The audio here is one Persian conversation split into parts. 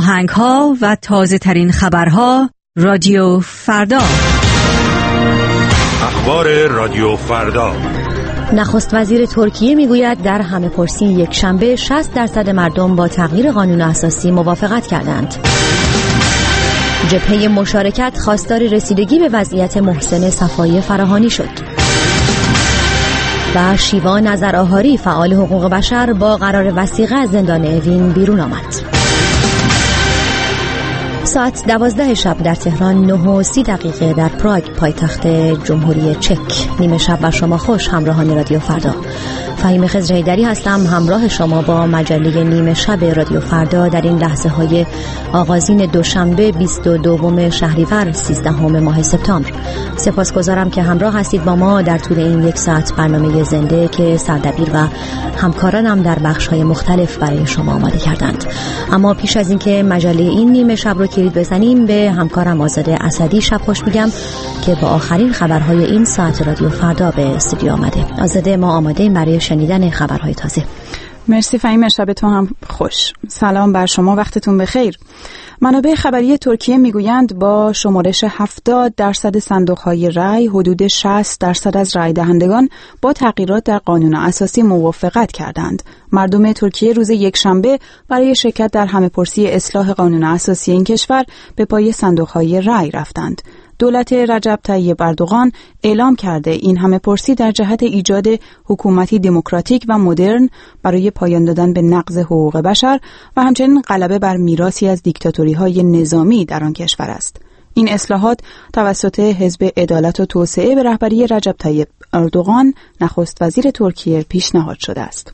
آهنگ‌ها و تازه‌ترین خبرها رادیو فردا. اخبار رادیو فردا. نخست وزیر ترکیه میگوید در همه‌پرسی یک شنبه 60% مردم با تغییر قانون اساسی موافقت کردند. جبهه مشارکت خواستار رسیدگی به وضعیت محسن صفایی فراهانی شد. و شیوا نظرآهاری فعال حقوق بشر با قرار وثیقه از زندان اوین بیرون آمد. ساعت 12 شب در تهران، 9:30 در پراگ پایتخت جمهوری چک. نیمه شب بر شما خوش همراهان رادیو فردا. فهیم خضرهیدری هستم، همراه شما با مجله نیمه شب رادیو فردا در این لحظه های آغازین دوشنبه 22 شهریور 13 ماه سپتامبر. سپاسگزارم که همراه هستید با ما در طول این یک ساعت برنامه زنده که سردبیر و همکارانم در بخش‌های مختلف برای شما آماده کردند. اما پیش از اینکه مجله این نیمه شب رو کلید بزنیم، به همکارم آزاده اسدی شب خوش میگم که با آخرین خبرهای این ساعت رادیو فردا به استودیو آمده. آزاده، ما آماده ایم برای شنیدن خبرهای تازه. مرسی فهیم، شب تو هم خوش. سلام بر شما، وقتتون بخیر. منابع خبری ترکیه میگویند با شمارش 70% صندوق‌های رای، حدود 60% از رای دهندگان با تغییرات در قانون اساسی موافقت کردند. مردم ترکیه روز یکشنبه برای شرکت در همه‌پرسی اصلاح قانون اساسی این کشور به پای صندوق‌های رای رفتند. دولت رجب طیب اردوغان اعلام کرده این همه‌پرسی در جهت ایجاد حکومتی دموکراتیک و مدرن برای پایان دادن به نقض حقوق بشر و همچنین غلبه بر میراثی از دیکتاتوری‌های نظامی در آن کشور است. این اصلاحات توسط حزب عدالت و توسعه به رهبری رجب طیب اردوغان، نخست وزیر ترکیه، پیشنهاد شده است.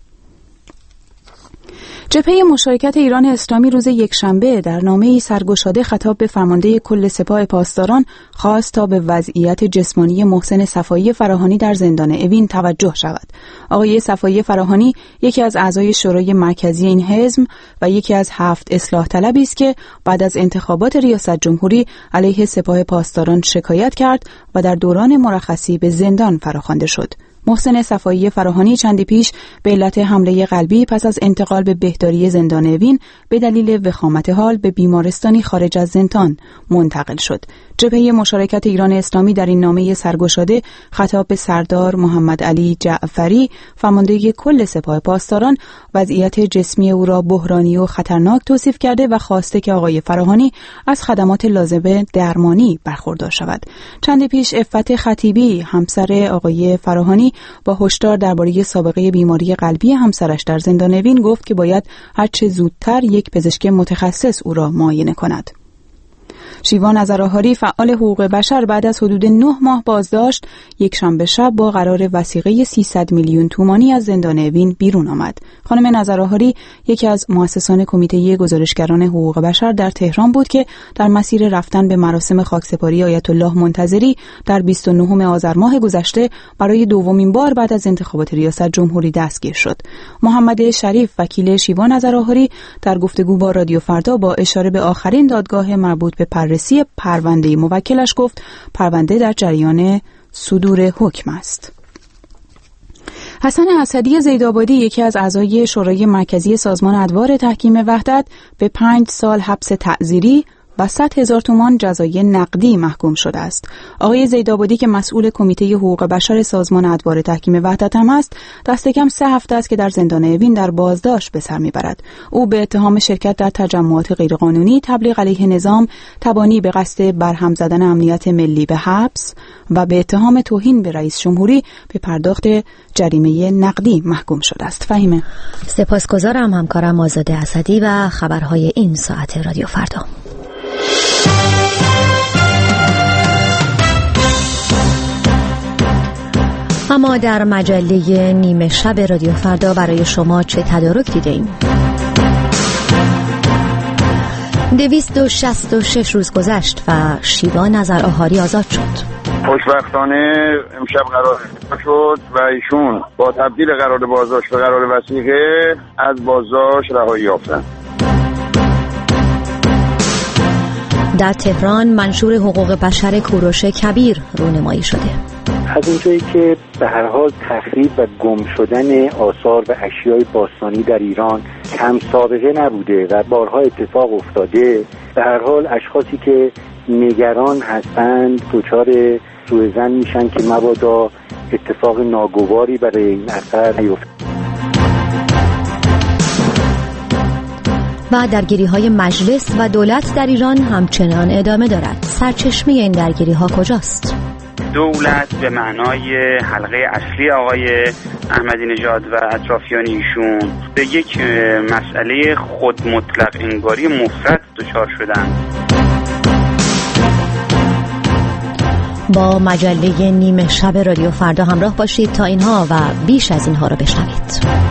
جبهه مشارکت ایران اسلامی روز یکشنبه در نامه‌ای سرگشاده خطاب به فرمانده کل سپاه پاسداران خواست تا به وضعیت جسمانی محسن صفایی فراهانی در زندان اوین توجه شود. آقای صفایی فراهانی یکی از اعضای شورای مرکزی این حزب و یکی از 7 اصلاح طلبی است که بعد از انتخابات ریاست جمهوری علیه سپاه پاسداران شکایت کرد و در دوران مرخصی به زندان فراخوانده شد. محسن صفایی فراهانی چندی پیش به علت حمله قلبی پس از انتقال به بهداری زندان اوین به دلیل وخامت حال به بیمارستانی خارج از زندان منتقل شد. جبهه مشارکت ایران اسلامی در این نامه سرگشاده خطاب به سردار محمد علی جعفری، فرمانده کل سپاه پاسداران، وضعیت جسمی او را بحرانی و خطرناک توصیف کرده و خواسته که آقای فراهانی از خدمات لازمه درمانی برخوردار شود. چندی پیش عفت خطیبی، همسر آقای فراهانی، با هشدار درباره سابقه بیماری قلبی همسرش در زندان اوین گفت که باید هرچه زودتر یک پزشک متخصص او را معاینه کند. شیوا نظرآهاری فعال حقوق بشر بعد از حدود 9 ماه بازداشت یکشنبه شب با قرار وثیقه 300 میلیون تومانی از زندان اوین بیرون آمد. خانم نظرآهاری یکی از مؤسسان کمیته گزارشگران حقوق بشر در تهران بود که در مسیر رفتن به مراسم خاکسپاری آیت الله منتظری در 29 آذر ماه گذشته برای دومین بار بعد از انتخابات ریاست جمهوری دستگیر شد. محمد شریف وکیل شیوا نظرآهاری در گفتگو با رادیو فردا با اشاره به آخرین دادگاه مربوط به بررسی پرونده موکلش گفت پرونده در جریان صدور حکم است. حسن اسدی زیدآبادی یکی از اعضای شورای مرکزی سازمان ادوار تحکیم وحدت به 5 سال حبس تعزیری و 100,000 تومان جزای نقدی محکوم شده است. آقای زیدآبادی که مسئول کمیته حقوق بشر سازمان ادوار تحکیم وحدت هم است، دست کم 3 هفته است که در زندان اوین در بازداشت به سر میبرد. او به اتهام شرکت در تجمعات غیرقانونی، تبلیغ علیه نظام، تبانی به قصد برهم زدن امنیت ملی به حبس و به اتهام توهین به رئیس جمهوری به پرداخت جریمه نقدی محکوم شده است. فهیمه، سپاسگزارم همکارم آزاده اسدی و خبرهای این ساعت رادیو فردا. اما در مجله نیمه شب رادیو فردا برای شما چه تدارک دیدیم؟ 266 روز گذشت و شیوا نظرآهاری آزاد شد. خوشبختانه امشب قرار شد و ایشون با تبدیل قرار بازداشت به قرار وثیقه از بازداشت رهایی یافتند. در تهران منشور حقوق بشر کوروش کبیر رونمایی شده. از اونجایی که به هر حال تخریب و گم شدن آثار و اشیای باستانی در ایران کم سابقه نبوده و بارها اتفاق افتاده، به هر حال اشخاصی که نگران هستند دچار سوءظن میشن که مبادا اتفاق ناگواری برای این اثر نیفته. و درگیری‌های مجلس و دولت در ایران همچنان ادامه دارد. سرچشمه این درگیری‌ها کجاست؟ دولت به معنای حلقه اصلی آقای احمدی نژاد و اطرافیان ایشون به یک مسئله خود مطلق انگاری مفرط دچار شدند. با مجله نیمه شب رادیو فردا همراه باشید تا اینها و بیش از اینها را بشنوید.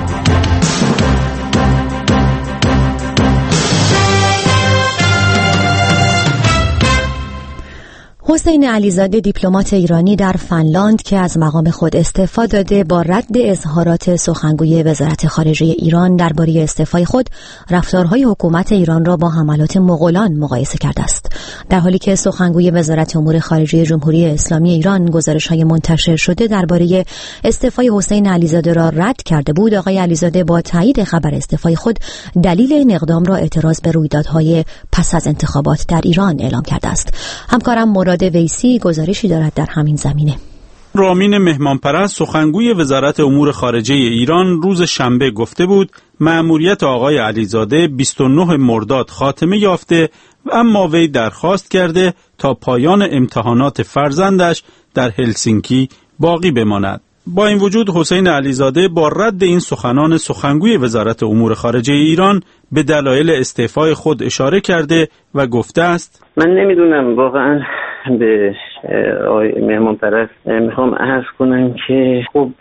حسین علیزاده دیپلمات ایرانی در فنلاند که از مقام خود استعفا داده با رد اظهارات سخنگوی وزارت خارجه ایران درباره استعفای خود رفتارهای حکومت ایران را با حملات مغولان مقایسه کرده است، در حالی که سخنگوی وزارت امور خارجه جمهوری اسلامی ایران گزارش‌های منتشر شده درباره استعفای حسین علیزاده را رد کرده بود. آقای علیزاده با تایید خبر استعفای خود دلیل این اقدام را اعتراض به رویدادهای پس از انتخابات در ایران اعلام کرده است. همکارم مراد ویسی گزارشی دارد در همین زمینه. رامین مهمانپرست سخنگوی وزارت امور خارجه ایران روز شنبه گفته بود مأموریت آقای علیزاده 29 مرداد خاتمه یافته و اما وی درخواست کرده تا پایان امتحانات فرزندش در هلسینکی باقی بماند. با این وجود حسین علیزاده با رد این سخنان سخنگوی وزارت امور خارجه ایران به دلایل استعفای خود اشاره کرده و گفته است من نمیدونم واقعا به آقای مهمانپرست میخوام عرض کنم که خب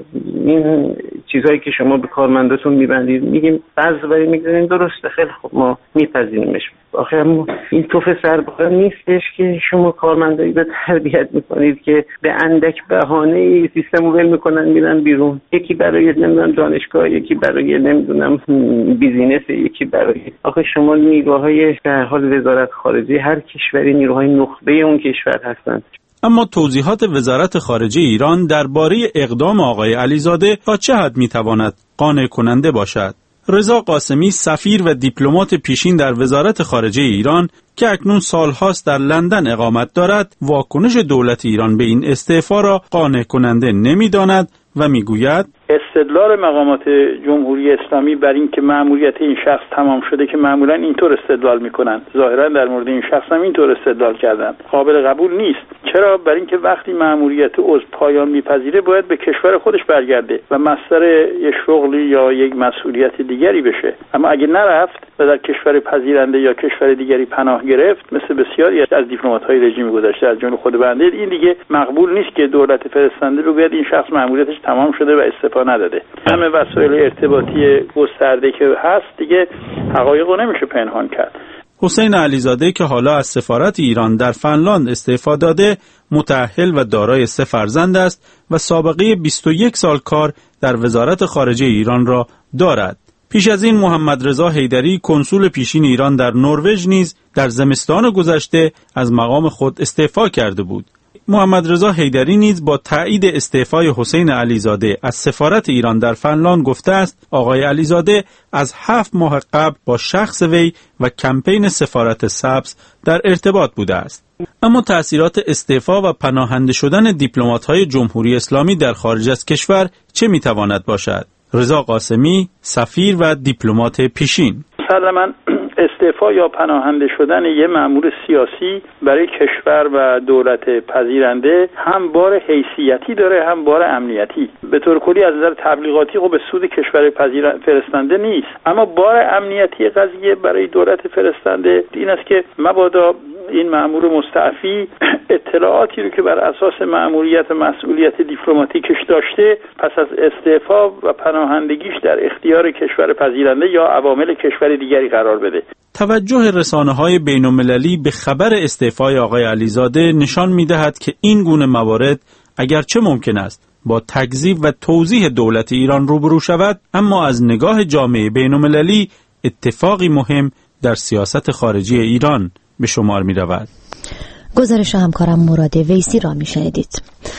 این چیزهایی که شما به کارمنداتون میبندید میگیم بذری میگذاریم درسته خیلی خب ما میپذیریمش، آخه این توف سرباره نیستش که شما کارمندایی به تربیت میکنید که به اندک بهانه سیستم رو ول میکنن میرن بیرون، یکی برای نمیدونم دانشگاه، یکی برای نمیدونم بیزینس، یکی برای آخه شما نیروهای در حال وزارت خارجه هر کشوری نیروهای نخبه اون کشور هستند. اما توضیحات وزارت خارجه ایران درباره اقدام آقای علیزاده تا چه حد میتواند قانع کننده باشد؟ رضا قاسمی سفیر و دیپلمات پیشین در وزارت خارجه ایران که اکنون سالهاست در لندن اقامت دارد واکنش دولت ایران به این استعفا را قانع کننده نمی‌داند و میگوید استدلال مقامات جمهوری اسلامی بر این که مأموریت این شخص تمام شده که معمولا اینطور استدلال میکنن، ظاهرا در مورد این شخص هم اینطور استدلال کردن، قابل قبول نیست. چرا؟ برای اینکه وقتی مأموریت عضو پایان میپذیره باید به کشور خودش برگرده و مصدر یک شغلی یا یک مسئولیت دیگری بشه. اما اگه نرفت و در کشور پذیرنده یا کشور دیگری پناه گرفت مثل بسیاری از دیپلمات‌های رژیم گذشته از جمله خود بنده، این دیگه مقبول نیست که دولت فرستنده بگوید این شخص مأموریتش تمام شده و استعفا نداده. همه وسایل ارتباطی گسترده که هست دیگه حقایق رو نمیشه پنهان کرد. حسین علیزاده که حالا از سفارت ایران در فنلاند استعفا داده متأهل و دارای 3 فرزند است و سابقه 21 سال کار در وزارت خارجه ایران را دارد. پیش از این محمد رضا حیدری کنسول پیشین ایران در نروژ نیز در زمستان گذشته از مقام خود استعفا کرده بود. محمد رضا حیدری نیز با تایید استعفای حسین علیزاده از سفارت ایران در فنلاند گفته است آقای علیزاده از 7 ماه قبل با شخص وی و کمپین سفارت سبز در ارتباط بوده است. اما تأثیرات استعفا و پناهنده شدن دیپلمات‌های جمهوری اسلامی در خارج از کشور چه می‌تواند باشد؟ رضا قاسمی سفیر و دیپلمات پیشین: مسلماً استعفا یا پناهنده شدن یه مأمور سیاسی برای کشور و دولت پذیرنده هم بار حیثیتی داره هم بار امنیتی. به طور کلی از نظر تبلیغاتی خب به سود کشور فرستنده نیست، اما بار امنیتی قضیه برای دولت فرستنده این است که مبادا این مأمور مستعفی اطلاعاتی رو که بر اساس مأموریت و مسئولیت دیپلماتیکش داشته پس از استعفا و پناهندگیش در اختیار کشور پذیرنده یا عوامل کشور دیگری قرار بده. توجه رسانه‌های بین‌المللی به خبر استعفای آقای علیزاده نشان می‌دهد که این گونه موارد اگرچه ممکن است با تکذیب و توضیح دولت ایران روبرو شود، اما از نگاه جامعه بین‌المللی اتفاقی مهم در سیاست خارجی ایران به شمار می رود. گزارش همکارم مراد ویسی را می شنیدید.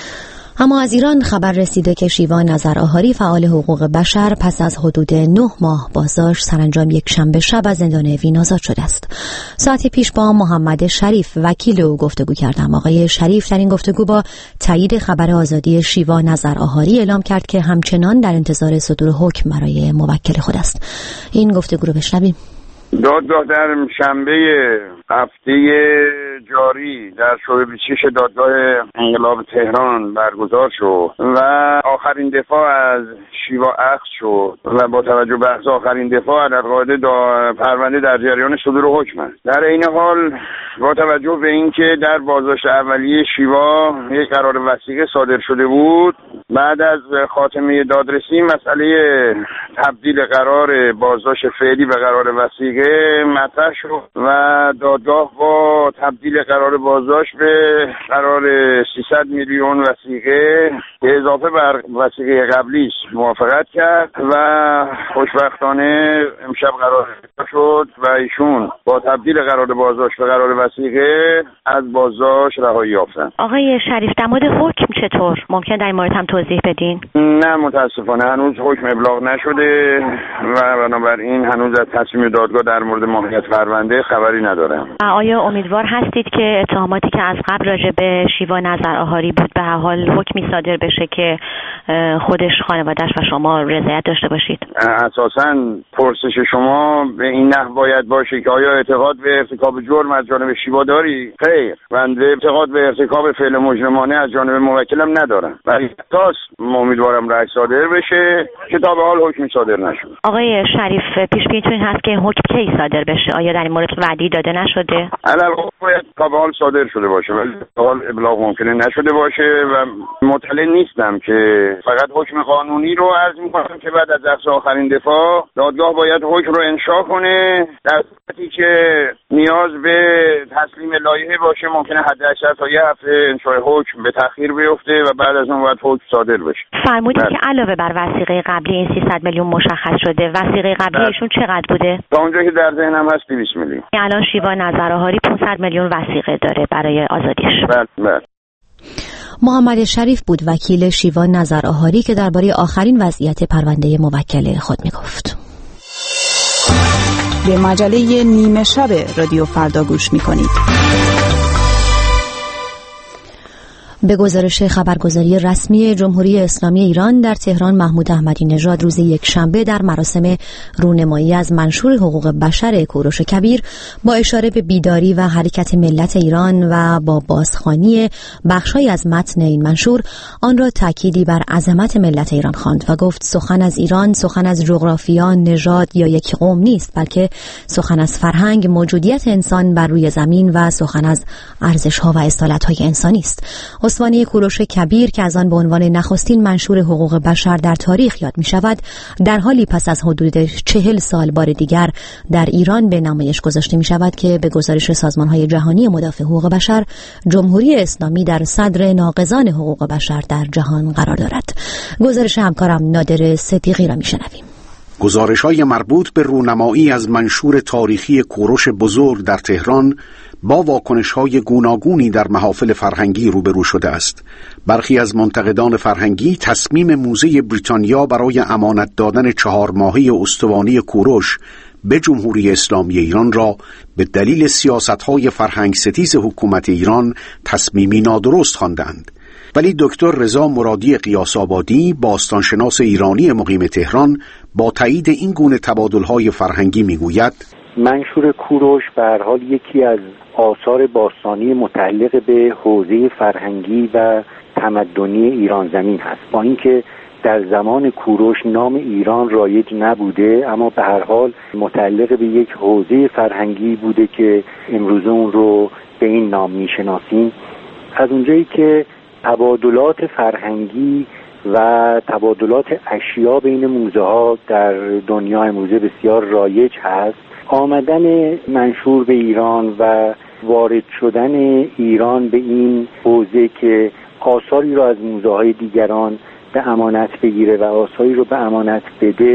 اما از ایران خبر رسیده که شیوا نظرآهاری فعال حقوق بشر پس از حدود 9 ماه بازداشت سرانجام یک شنبه شب از زندان اوین آزاد شده است. ساعتی پیش با محمد شریف وکیل او گفتگو کردم. آقای شریف در این گفتگو با تایید خبر آزادی شیوا نظرآهاری اعلام کرد که همچنان در انتظار صدور حکم برای موکل خود است. این گفتگو رو بشنویم. دادگاه در شنبه هفته جاری در شعبه 26 دادگاه انقلاب تهران برگزار شد و آخرین دفاع از شیوا اخذ شد و با توجه به اخذ آخرین دفاع در قاعده پرونده در جریان صدور حکم است. در این حال با توجه به اینکه در بازداشت اولیه شیوا یک قرار وثیقه صادر شده بود، بعد از خاتمه دادرسی مسئله تبدیل قرار بازداشت فعلی به قرار وثیقه مطرح شد و دادگاه با تبدیل قرار بازداشت به قرار 300 میلیون وثیقه به اضافه بر وثیقه قبلیش موافقت کرد و خوشبختانه امشب قرار شد و ایشون با تبدیل قرار بازداشت به قرار وثیقه از بازداشت رهایی یافتند. آقای شریف در مورد حکم چطور؟ ممکن در این مورد هم توضیح بدین؟ نه متاسفانه هنوز حکم ابلاغ نشده و بنابراین هنوز از تصمیم دادگاه در مورد ماهیت پرونده خبری ندارم. آیا امیدوار هستید که اتهاماتی که از قبل راجع به شیوا نظرآهاری بود به هر حال حکمی صادر بشه که خودش، خانواده‌اش و شما رضایت داشته باشید؟ اساساً پرسش شما به این نحو باید باشه که آیا اعتقاد به ارتکاب جرم از جانب شیوا داری؟ خیر، بنده اعتقاد به ارتکاب فعل مجرمانه از جانب موکلم ندارم. ولی اساس امیدوارم رأی صادر بشه که تا به حال حکمی صادر نشده. آقای شریف پیش بینیتون هست که حکم کی صادر بشه؟ آیا در این مورد وعده داده نشده؟ الان باید تا به حال صادر شده باشه ولی تا حال ابلاغ ممکنه نشده باشه و مطلع نیستم که فقط حکم قانونی رو عرض می‌کنم که بعد از اخذ آخرین دفاع دادگاه باید حکم رو انشاء کنه. در صورتی که نیاز به تسلیم لایحه باشه ممکنه حداکثر تا یه هفته انشاء حکم به تأخیر بیفته و بعد از اون باید حکم صادر بشه. فرمودید که علاوه بر وثیقه قبلی این 300 میلیون مشخص شده. وثیقه قبلی ایشون چقدر بوده؟ تا اونجایی که در ذهنم هست 200 میلیون. الان شیوا نظرآهاری 500 میلیون وثیقه داره برای آزادیش. بله. محمد شریف بود وکیل شیوا نظرآهاری که درباره آخرین وضعیت پرونده موکل خود میگفت. به مجله نیمه شب رادیو فردا گوش میکنید. به گزارش خبرگزاری رسمی جمهوری اسلامی ایران در تهران، محمود احمدی نژاد روز یکشنبه در مراسم رونمایی از منشور حقوق بشر کوروش کبیر با اشاره به بیداری و حرکت ملت ایران و با بازخوانی بخش‌هایی از متن این منشور آن را تأکیدی بر عظمت ملت ایران خواند و گفت سخن از ایران سخن از جغرافیا، نژاد یا یک قوم نیست، بلکه سخن از فرهنگ، موجودیت انسان بر روی زمین و سخن از ارزش‌ها و اصالت‌های انسانی است. استوانه کوروش کبیر که از آن به عنوان نخستین منشور حقوق بشر در تاریخ یاد می شود، در حالی پس از حدود 40 سال بار دیگر در ایران به نمایش گذاشته می شود که به گزارش سازمان‌های جهانی مدافع حقوق بشر، جمهوری اسلامی در صدر ناقضان حقوق بشر در جهان قرار دارد. گزارش همکارم نادر صدیقی را می شنویم. گزارش‌های مربوط به رونمایی از منشور تاریخی کوروش بزرگ در تهران با واکنش‌های گوناگونی در محافل فرهنگی روبرو شده است. برخی از منتقدان فرهنگی تصمیم موزه بریتانیا برای امانت دادن 4 ماهه استوانه کوروش به جمهوری اسلامی ایران را به دلیل سیاست‌های فرهنگ ستیز حکومت ایران تصمیمی نادرست خواندند. ولی دکتر رضا مرادی قیاس‌آبادی، باستانشناس ایرانی مقیم تهران، با تایید این گونه تبادل‌های فرهنگی می‌گوید منشور کوروش به هر حال یکی از آثار باستانی متعلق به حوزه فرهنگی و تمدنی ایران زمین هست. با اینکه در زمان کوروش نام ایران رایج نبوده، اما به هر حال متعلق به یک حوزه فرهنگی بوده که امروز اون رو به این نام میشناسیم. از اونجایی که تبادلات فرهنگی و تبادلات اشیا بین موزه ها در دنیا امروزه بسیار رایج هست، آمدن منشور به ایران و وارد شدن ایران به این حوزه که آثاری را از موزه های دیگران به امانت بگیره و آثاری رو به امانت بده،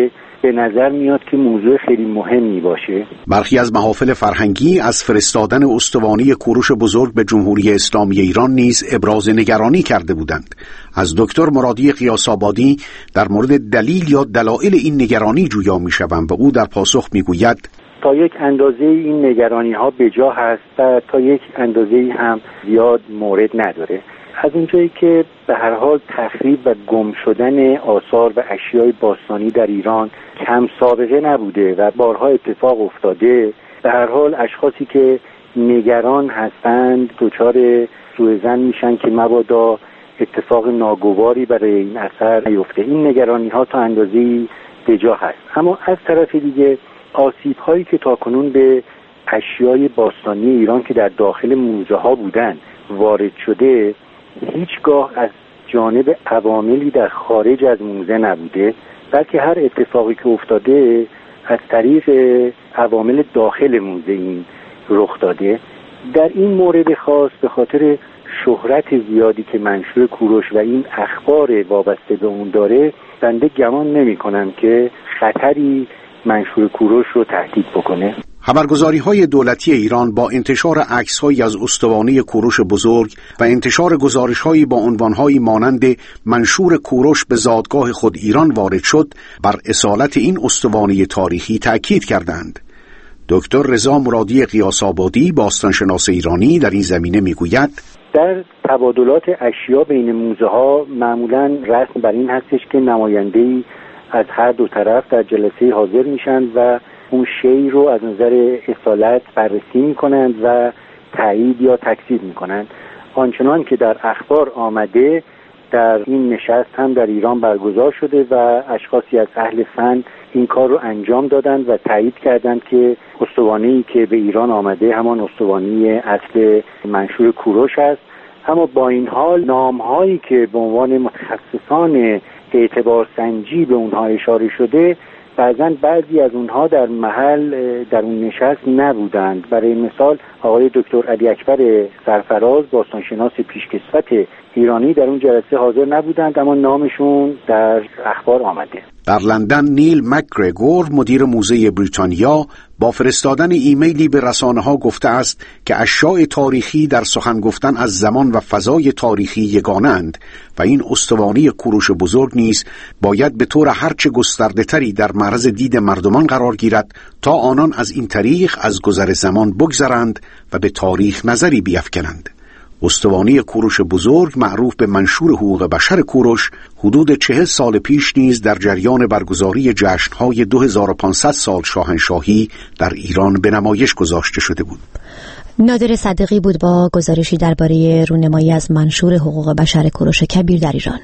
به نظر میاد که موضوع خیلی مهمی باشه. برخی از محافل فرهنگی از فرستادن استوانه کوروش بزرگ به جمهوری اسلامی ایران نیز ابراز نگرانی کرده بودند. از دکتر مرادی قیاس‌آبادی در مورد دلیل یا دلایل این نگرانی جویا می‌شوم و او در پاسخ می‌گوید تا یک اندازه این نگرانی‌ها بجا هست و تا یک اندازه هم زیاد مورد نداره. از اونجایی که به هر حال تخریب و گم شدن آثار و اشیای باستانی در ایران کم سابقه نبوده و بارها اتفاق افتاده، به هر حال اشخاصی که نگران هستند دچار سوءظن میشن که مبادا اتفاق ناگواری برای این اثر نیفته. این نگرانی‌ها تا اندازه‌ای بجا هست. اما از طرف دیگه آسیب‌هایی که تاکنون به اشیای باستانی ایران که در داخل موزه‌ها بودن وارد شده هیچگاه از جانب عواملی در خارج از موزه نبوده، بلکه هر اتفاقی که افتاده از طریق عوامل داخل موزه این رخ داده. در این مورد خاص به خاطر شهرت زیادی که منشور کوروش و این اخبار وابسته به اون داره، بنده گمان نمی کنم که خطری منشور کوروش رو تهدید بکنه. خبرگزاری‌های دولتی ایران با انتشار عکس‌هایی از استوانه کوروش بزرگ و انتشار گزارش‌هایی با عنوان‌هایی مانند منشور کوروش به زادگاه خود ایران وارد شد بر اصالت این استوانه تاریخی تأکید کردند. دکتر رضا مرادی قیاس‌آبادی باستانشناس ایرانی در این زمینه می‌گوید در تبادلات اشیا بین موزه‌ها معمولاً رسم بر این هستش که نماینده‌ای از هر دو طرف در جلسه حاضر میشن و اون شی رو از نظر اصالت بررسی میکنند و تایید یا تکذیب میکنند. آنچنان که در اخبار آمده در این نشست هم در ایران برگزار شده و اشخاصی از اهل فن این کار رو انجام دادند و تایید کردند که استوانه‌ای که به ایران آمده همان استوانه اصل منشور کوروش است. اما با این حال نام‌هایی که به عنوان متخصصان اعتبار سنجی به اونها اشاره شده بعضاً بعضی از اونها در محل در اون نشست نبودند. برای مثال آقای دکتر علی اکبر سرفراز باستانشناس پیشکسوت ایرانی در اون جلسه حاضر نبودند اما نامشون در اخبار آمده. در لندن نیل مکگرگور مدیر موزه بریتانیا با فرستادن ایمیلی به رسانه‌ها گفته است که اشیاء تاریخی در سخن گفتن از زمان و فضای تاریخی یگانه‌اند و این استوانه کوروش بزرگ نیز باید به طور هرچه گسترده‌تری در معرض دید مردمان قرار گیرد تا آنان از این طریق از گذر زمان بگذرند و به تاریخ نظری بیفکنند. استوانه کوروش بزرگ معروف به منشور حقوق بشر کوروش حدود 40 سال پیش نیز در جریان برگزاری جشن‌های 2500 سال شاهنشاهی در ایران به نمایش گذاشته شده بود. نادر صدیقی بود با گزارشی درباره رونمایی از منشور حقوق بشر کوروش کبیر در ایران.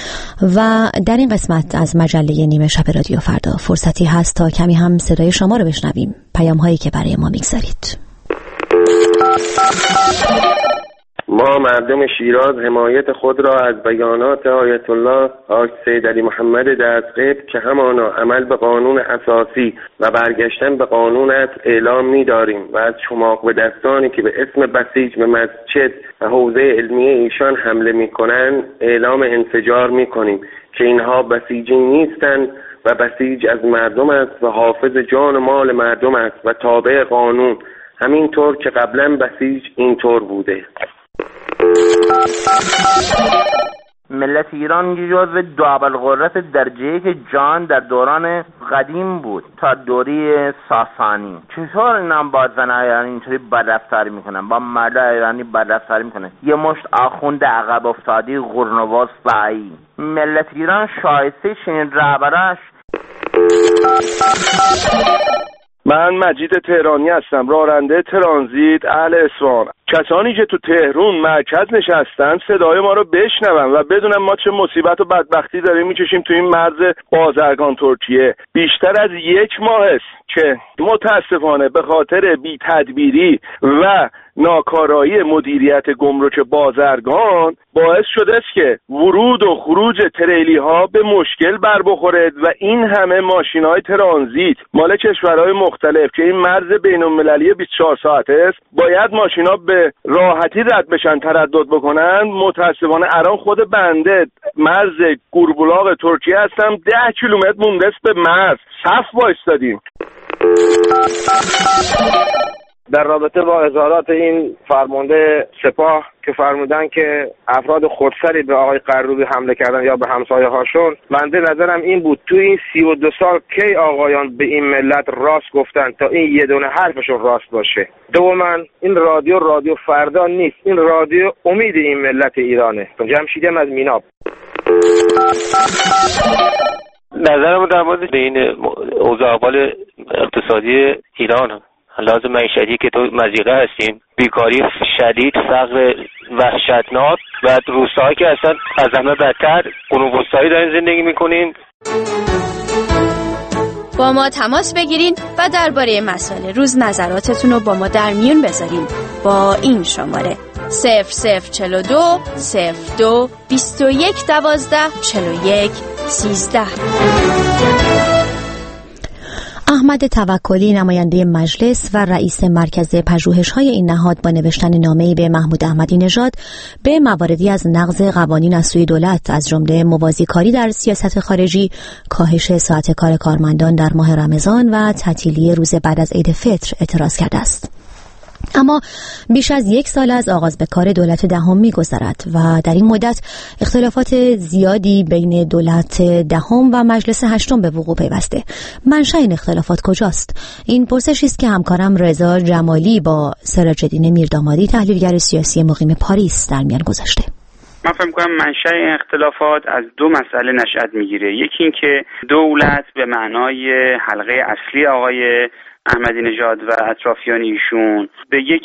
و در این قسمت از مجله نیمه شب رادیو فردا فرصتی هست تا کمی هم صدای شما رو بشنویم، پیام‌هایی که برای ما می‌گذارید. ما مردم شیراز حمایت خود را از بیانات آیت الله حاج سید علی محمد دستقیب که همانا عمل به قانون اساسی و برگشتن به قانون است اعلام می‌داریم و از چماق به دستانی که به اسم بسیج به مسجد و حوزه علمیه ایشان حمله می‌کنند اعلام انفجار می‌کنیم که اینها بسیجی نیستند و بسیج از مردم است و حافظ جان و مال مردم است و تابع قانون، همینطور که قبلا بسیج اینطور بوده. ملت ایران جزو دو ابوالقدرت درجه که جان در دوران قدیم بود تا دوره ساسانی. چطور اینا با زنای ایرانی اینطوری بدرفتاری میکنن، با مردای ایرانی بدرفتاری میکنن؟ یه مشت آخوند عقب افتادی غرنواز سعی. ملت ایران شایسته چنین رهبراش. من مجید تهرانی هستم، راننده ترانزیت اهل اصفهان. کسانی که تو تهران مرکز نشستن صدای ما رو بشنون و بدونن ما چه مصیبت و بدبختی داریم میکشیم تو این مرز بازرگان ترکیه. بیشتر از 1 ماه است که متاسفانه به خاطر بی تدبیری و ناکارایی مدیریت گمرک بازرگان باعث شده است که ورود و خروج تریلی ها به مشکل بر بخوره و این همه ماشین‌های ترانزیت مال کشورهای مختلف که این مرز بین‌المللی 24 ساعته است باید ماشینا به راحتی رد بشن، تردد بکنن. متاسفانه الان خود بنده مرز گوربولاق ترکیه هستم، 10 کیلومتر مونده است به مرز، صف وایستادیم. در رابطه با اظهارات این فرمانده سپاه که فرمودن که افراد خودسری به آقای قروبی حمله کردن یا به همسایه هاشون، بنده نظرم این بود تو این 32 سال کی آقایان به این ملت راست گفتن تا این یه دونه حرفشون راست باشه؟ دوما این رادیو فردا نیست، این رادیو امید این ملت ایرانه. جمشیدم از میناب. نظرم در مورد این اوضاع احوال اقتصادی ایران، لازم معیشتی که تو مضیقه هستیم، بیکاری شدید، فقر وحشتناک و روستاهایی که اصلا از همه بدتر قرون وسطایی دارین زندگی میکنین. با ما تماس بگیرین و درباره مسائل روز نظراتتون رو با ما در میون بذارین با این شماره 0042 02 21 12 41 13. احمد توکلی نماینده مجلس و رئیس مرکز پژوهش‌های این نهاد با نوشتن نامه‌ای به محمود احمدی نژاد به مواردی از نقض قوانین از سوی دولت از جمله موازیکاری در سیاست خارجی، کاهش ساعت کار کارمندان در ماه رمضان و تعطیلی روز بعد از عید فطر اعتراض کرده است. اما بیش از 1 سال از آغاز به کار دولت دهم می‌گذرد و در این مدت اختلافات زیادی بین دولت دهم و مجلس هشتم به وقوع پیوسته. منشأ این اختلافات کجاست؟ این پرسشی است که همکارم رضا جمالی با سراج‌الدین میردامادی تحلیلگر سیاسی مقیم پاریس در میان گذاشته. من فکر می‌کنم منشأ این اختلافات از 2 مسئله نشأت می‌گیره. یکی این که دولت به معنای حلقه اصلی آقای احمدی نژاد و اطرافیان ایشون به یک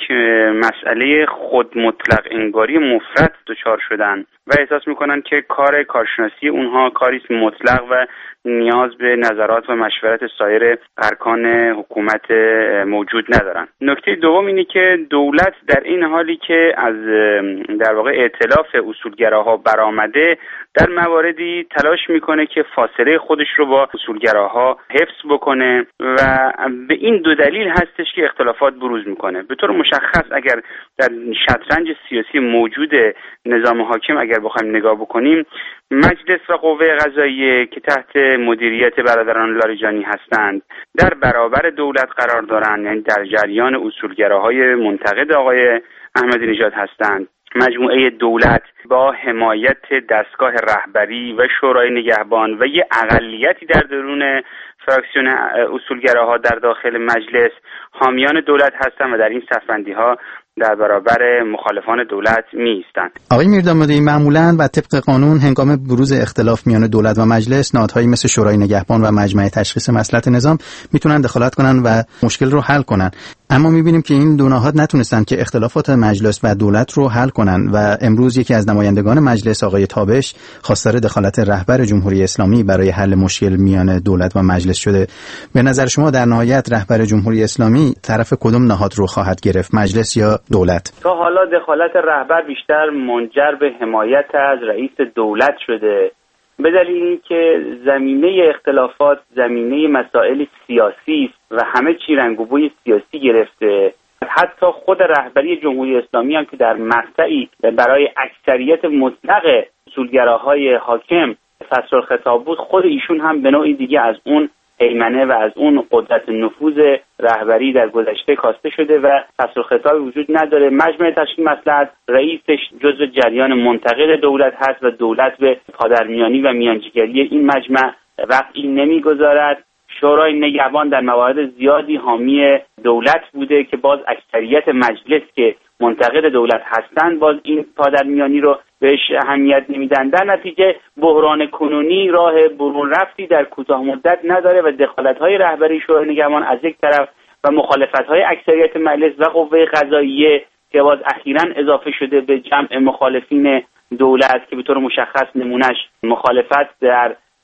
مسئله خود مطلق انگاری مفرط دچار شدن و احساس میکنن که کارشناسی اونها کاری مطلق و نیاز به نظرات و مشورت سایر ارکان حکومت موجود ندارن. نکته دوم اینه که دولت در این حالی که از در واقع ائتلاف اصولگراها برآمده در مواردی تلاش میکنه که فاصله خودش رو با اصولگراها حفظ بکنه و به این 2 دلیل هستش که اختلافات بروز میکنه. به طور مشخص اگر در شطرنج سیاسی موجود نظام حاکم اگر بخوایم نگاه بکنیم، مجلس و قوه قضاییه که تحت مدیریت برادران لاریجانی هستند در برابر دولت قرار دارند، یعنی در جریان اصولگراهای منتقد آقای احمدی نژاد هستند. مجموعه دولت با حمایت دستگاه رهبری و شورای نگهبان و یه اقلیتی در درون فراکسیون اصولگراها در داخل مجلس حامیان دولت هستند و در این صفبندی‌ها در برابر مخالفان دولت می‌ایستند. آقای میردامادی، معمولاً و طبق قانون هنگام بروز اختلاف میان دولت و مجلس، نهادهایی مثل شورای نگهبان و مجمع تشخیص مصلحت نظام میتونن دخالت کنن و مشکل رو حل کنن. اما میبینیم که این 2 نهاد نتونستن که اختلافات مجلس و دولت رو حل کنن و امروز یکی از نمایندگان مجلس آقای تابش خواستار دخالت رهبر جمهوری اسلامی برای حل مشکل میان دولت و مجلس شده. به نظر شما در نهایت رهبر جمهوری اسلامی طرف کدوم نهاد رو خواهد گرفت، مجلس یا دولت؟ تا حالا دخالت رهبر بیشتر منجر به حمایت از رئیس دولت شده، به دلیل اینکه زمینه اختلافات زمینه مسائل سیاسی است و همه چی رنگ و بوی سیاسی گرفته. حتی خود رهبری جمهوری اسلامی هم که در مقطعی برای اکثریت مطلق اصولگراهای حاکم فصل الخطاب بود، خود ایشون هم به نوعی دیگه از اون هیمنه و از اون قدرت نفوذ رهبری در گذشته کاسته شده و فصل الخطاب وجود نداره. مجمع تشکیل مصلحت رئیسش جزء جریان منتقد دولت هست و دولت به پادرمیانی و میانجیگری این مجمع وقتی نمیگذارد. شورای نگهبان در موارد زیادی حامی دولت بوده که باز اکثریت مجلس که منتقد دولت هستند باز این پادرمیانی رو بهش اهمیت نمیدن. در نتیجه بحران کنونی راه برون رفتی در کوتاه مدت نداره و دخالت‌های رهبری شورای نگهبان از یک طرف و مخالفت‌های اکثریت مجلس و قوه قضاییه که باز اخیراً اضافه شده به جمع مخالفین دولت که به طور مشخص نمونش مخالفت در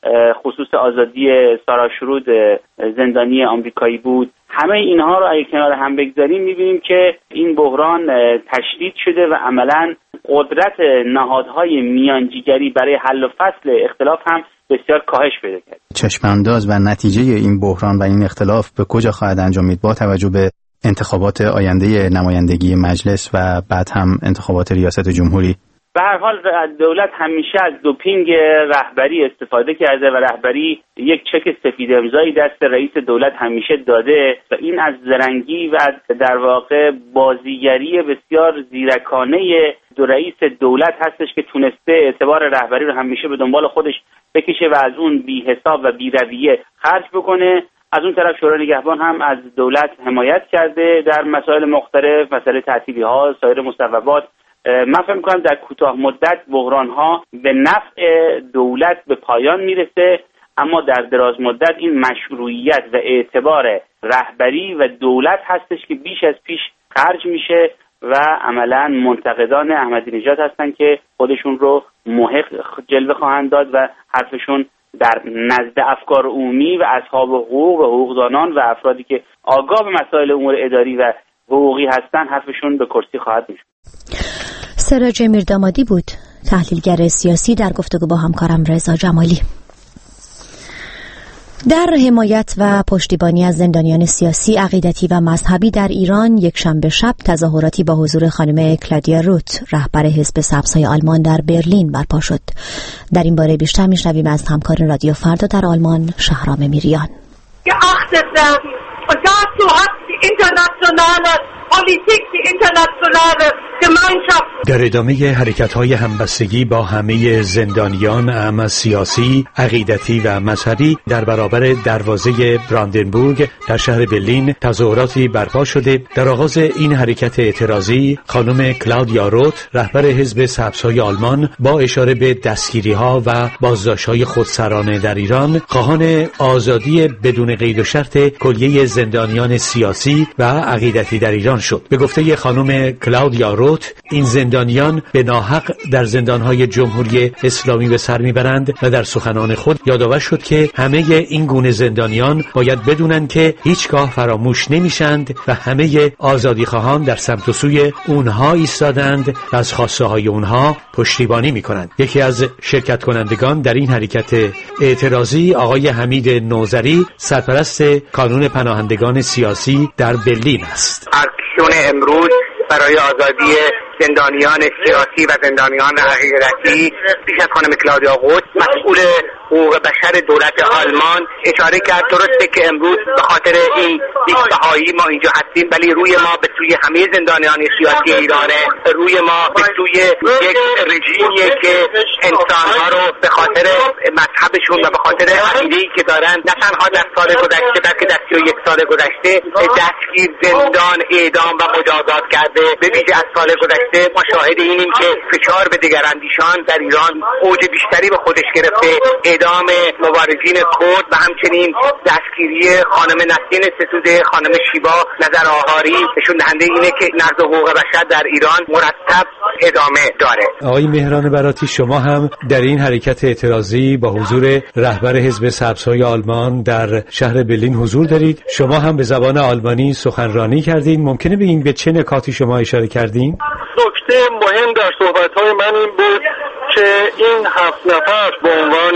خصوص آزادی سارا شرود زندانی آمریکایی بود. همه اینها رو اگه کنار هم بگذاریم می‌بینیم که این بحران تشدید شده و عملاً قدرت نهادهای میانجیگری برای حل و فصل اختلاف هم بسیار کاهش پیدا کرد. چشمانداز و نتیجه این بحران و این اختلاف به کجا خواهد انجامید با توجه به انتخابات آینده نمایندگی مجلس و بعد هم انتخابات ریاست جمهوری؟ به هر حال دولت همیشه از دوپینگ رهبری استفاده کرده و رهبری یک چک سفید امضایی دست رئیس دولت همیشه داده و این از زرنگی و در واقع بازیگری بسیار زیرکانه دو رئیس دولت هستش که تونسته اعتبار رهبری رو همیشه به دنبال خودش بکشه و از اون بی حساب و بی رویه خرج بکنه. از اون طرف شورای نگهبان هم از دولت حمایت کرده در مسائل مختلف، مسائل تعطیلی ها، سایر مصوبات. من فکر می‌کنم در کوتاه مدت بحران ها به نفع دولت به پایان میرسه، اما در دراز مدت این مشروعیت و اعتبار رهبری و دولت هستش که بیش از پیش خرج میشه و عملاً منتقدان احمدی نژاد هستن که خودشون رو محق جلوه خواهند داد و حرفشون در نزد افکار عمومی و اصحاب حقوق و حقوقدانان و افرادی که آگاه به مسائل امور اداری و حقوقی هستن حرفشون به کرسی خواهد میشد. سراج میردامادی بود، تحلیلگر سیاسی، در گفتگو با همکارم رضا جمالی. در حمایت و پشتیبانی از زندانیان سیاسی، عقیدتی و مذهبی در ایران یکشنبه شب تظاهراتی با حضور خانم کلادیا روت، رهبر حزب سبزهای آلمان، در برلین برپا شد. در این باره بیشتر میشنویم از همکار رادیو فردا در آلمان، شهرام میریان. geachtet werden. Und dazu hat die internationale Politik, die internationale Gemeinschaft. در ادامه حرکت‌های همبستگی با همه زندانیان اعم سیاسی، عقیدتی و مذهبی در برابر دروازه براندنبورگ در شهر برلین تظاهراتی برپا شده. در آغاز این حرکت اعتراضی خانم کلادیا روت، رهبر حزب سبزهای آلمان، با اشاره به دستگیری‌ها و بازداشت‌های خودسرانه در ایران، خواهان آزادی بدون قید و شرط کلیه زندانیان سیاسی و عقیدتی در ایران شد. به گفته خانم کلادیا روت، این زندانیان به ناحق در زندانهای جمهوری اسلامی به سر میبرند و در سخنان خود یادآور شد که همه این گونه زندانیان باید بدونند که هیچگاه فراموش نمیشند و همه آزادیخواهان در سمت و سوی اونها ایستادند و از خواسته های اونها پشتیبانی میکنند. یکی از شرکت کنندگان در این حرکت اعتراضی آقای حمید نوذری، سرپرست کانون پناهندگان سیاسی در برلین است. اکسیون امروز برای آزادی زندانیان سیاسی و زندانیان عقیدتی پیش از خانم کلادیا روت، مسئول حقوق بشر دولت آلمان، اشاره کرد درسته که امروز به خاطر این بی‌بهایی ما اینجا هستیم، ولی روی ما به سوی همه زندانیان سیاسی ایرانه، روی ما به سوی یک رژیمیه که انسانها رو به خاطر مذهبشون و به خاطر عقیده‌ای که دارن نه تنها در سال گذشته بلکه در 31 سال گذشته دستگیر، زندان، اعدام و مجازات کرده. به ویژه از سال گذشته ما شاهد اینیم که فشار به دگراندیشان در ایران اوج بیشتری به خودش گرفته. اعدام مبارزین کرد و همچنین دستگیری خانم نسرین ستوده، خانم شیبا نظر آهاری نشون دهنده اینه که نقض حقوق بشر در ایران مرتب ادامه داره. آقای مهران براتی، شما هم در این حرکت اعتراضی با حضور رهبر حزب سبزهای آلمان در شهر برلین حضور دارید. شما هم به زبان آلمانی سخنرانی کردین. ممکنه بگین به چه نکاتی شما اشاره کردین؟ نکته مهم در صحبت‌های من این بود که این 7 نفر به عنوان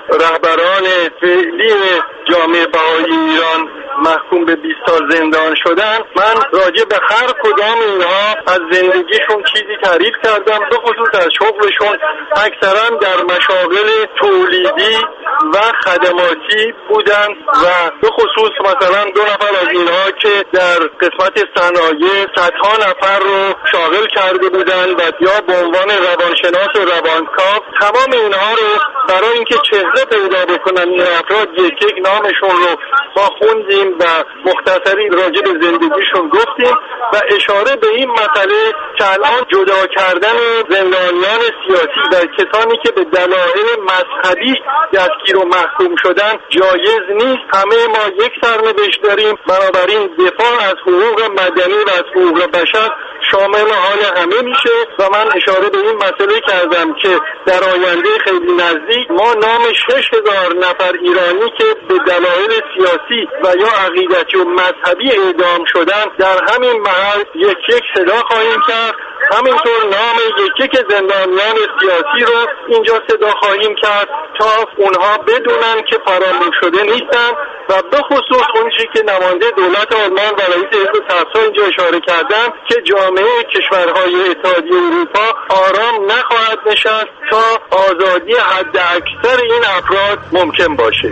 رهبران فعلی جامعه بهایی ایران محکوم به 20 سال زندان شدن. من راجع به هر کدام اینها از زندگیشون چیزی تعریف کردم، به خصوص از شغلشون. اکثرا در مشاغل تولیدی و خدماتی بودن و به خصوص مثلا 2 نفر از اینها که در قسمت صنایع صدها نفر رو شاغل کرده بودن و یا به عنوان روانشناس و روانکاو. تمام اینها رو برای اینکه چهره پیدا بکنن این افراد یک یک نامشون رو ما خوندیم و مختصری راجع به زندگیشون گفتیم و اشاره به این مسئله که الان جدا کردن زندانیان سیاسی و کسانی که به دلایل مذهبی دستگیر و محکوم شدن جایز نیست. همه ما یک سرنوشت داریم، بنابراین دفاع از حقوق مدنی و از حقوق بشر شامل حال همه میشه و من اشاره به این مسئله کردم که در آینده خیلی نزدیک ما نام 6000 نفر ایرانی که به دلایل سیاسی و یا عقیدتی و مذهبی اعدام شدن در همین محل یک یک صدا خواهیم کرد. همینطور نام یک زندانیان سیاسی رو اینجا صدا خواهیم کرد تا اونها بدونن که فراموش شده نیستن و به خصوص اون چیزی که نماینده دولت آلمان و رئیس حزب سبزها اینجا اشاره کردن که جامعه کشورهای اتحادیه اروپا آرام نخواهد نشست تا آزادی حد اکثر این افراد ممکن باشه.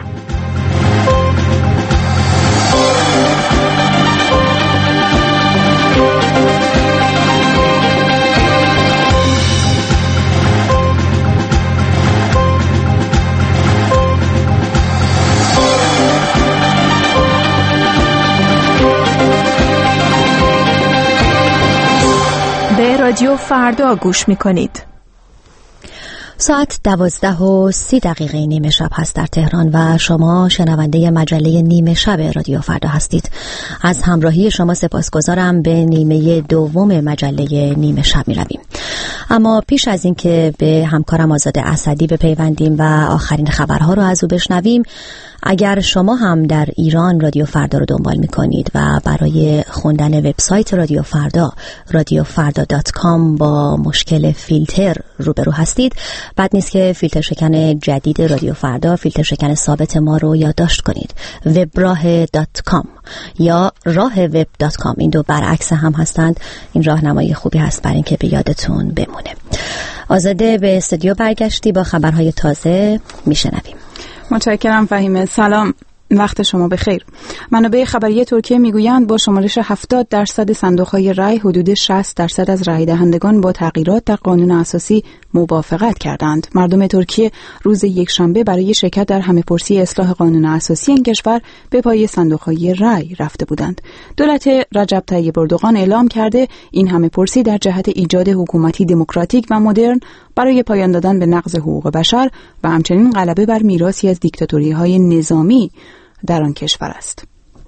به رادیو فردا گوش می‌کنید. ساعت 12:30 نیمه شب هست در تهران و شما شنونده مجله نیمه شب رادیو فردا هستید. از همراهی شما سپاسگزارم. به نیمه دوم مجله نیمه شب می رویم. اما پیش از این که به همکارم آزاد اسدی بپیوندیم و آخرین خبرها رو از او بشنویم، اگر شما هم در ایران رادیو فردا رو دنبال می‌کنید و برای خوندن وبسایت رادیو فردا radiofarda.com با مشکل فیلتر روبرو هستید، بد نیست که فیلتر شکن جدید رادیو فردا، فیلتر شکن ثابت ما رو یادداشت کنید. webrah.com یا راهweb.com، این دو برعکس هم هستند. این راهنمایی خوبی هست برای اینکه به یادتون بمونه. آزاده، به استودیو برگشتی، با خبرهای تازه میشنویم. متشکرم فهیمه. سلام، وقت شما بخیر. منابع خبری ترکیه میگویند با شمارش 70% صندوق‌های رای، حدود 60% از رای دهندگان با تغییرات در قانون اساسی موافقت کردند. مردم ترکیه روز یکشنبه برای شرکت در همه‌پرسی اصلاح قانون اساسی این کشور به پای صندوق‌های رای رفته بودند. دولت رجب طیب اردوغان اعلام کرده این همه‌پرسی در جهت ایجاد حکومتی دموکراتیک و مدرن برای پایان دادن به نقض حقوق بشر و همچنین غلبه بر میراثی از دیکتاتوری‌های نظامی در آن کشور است.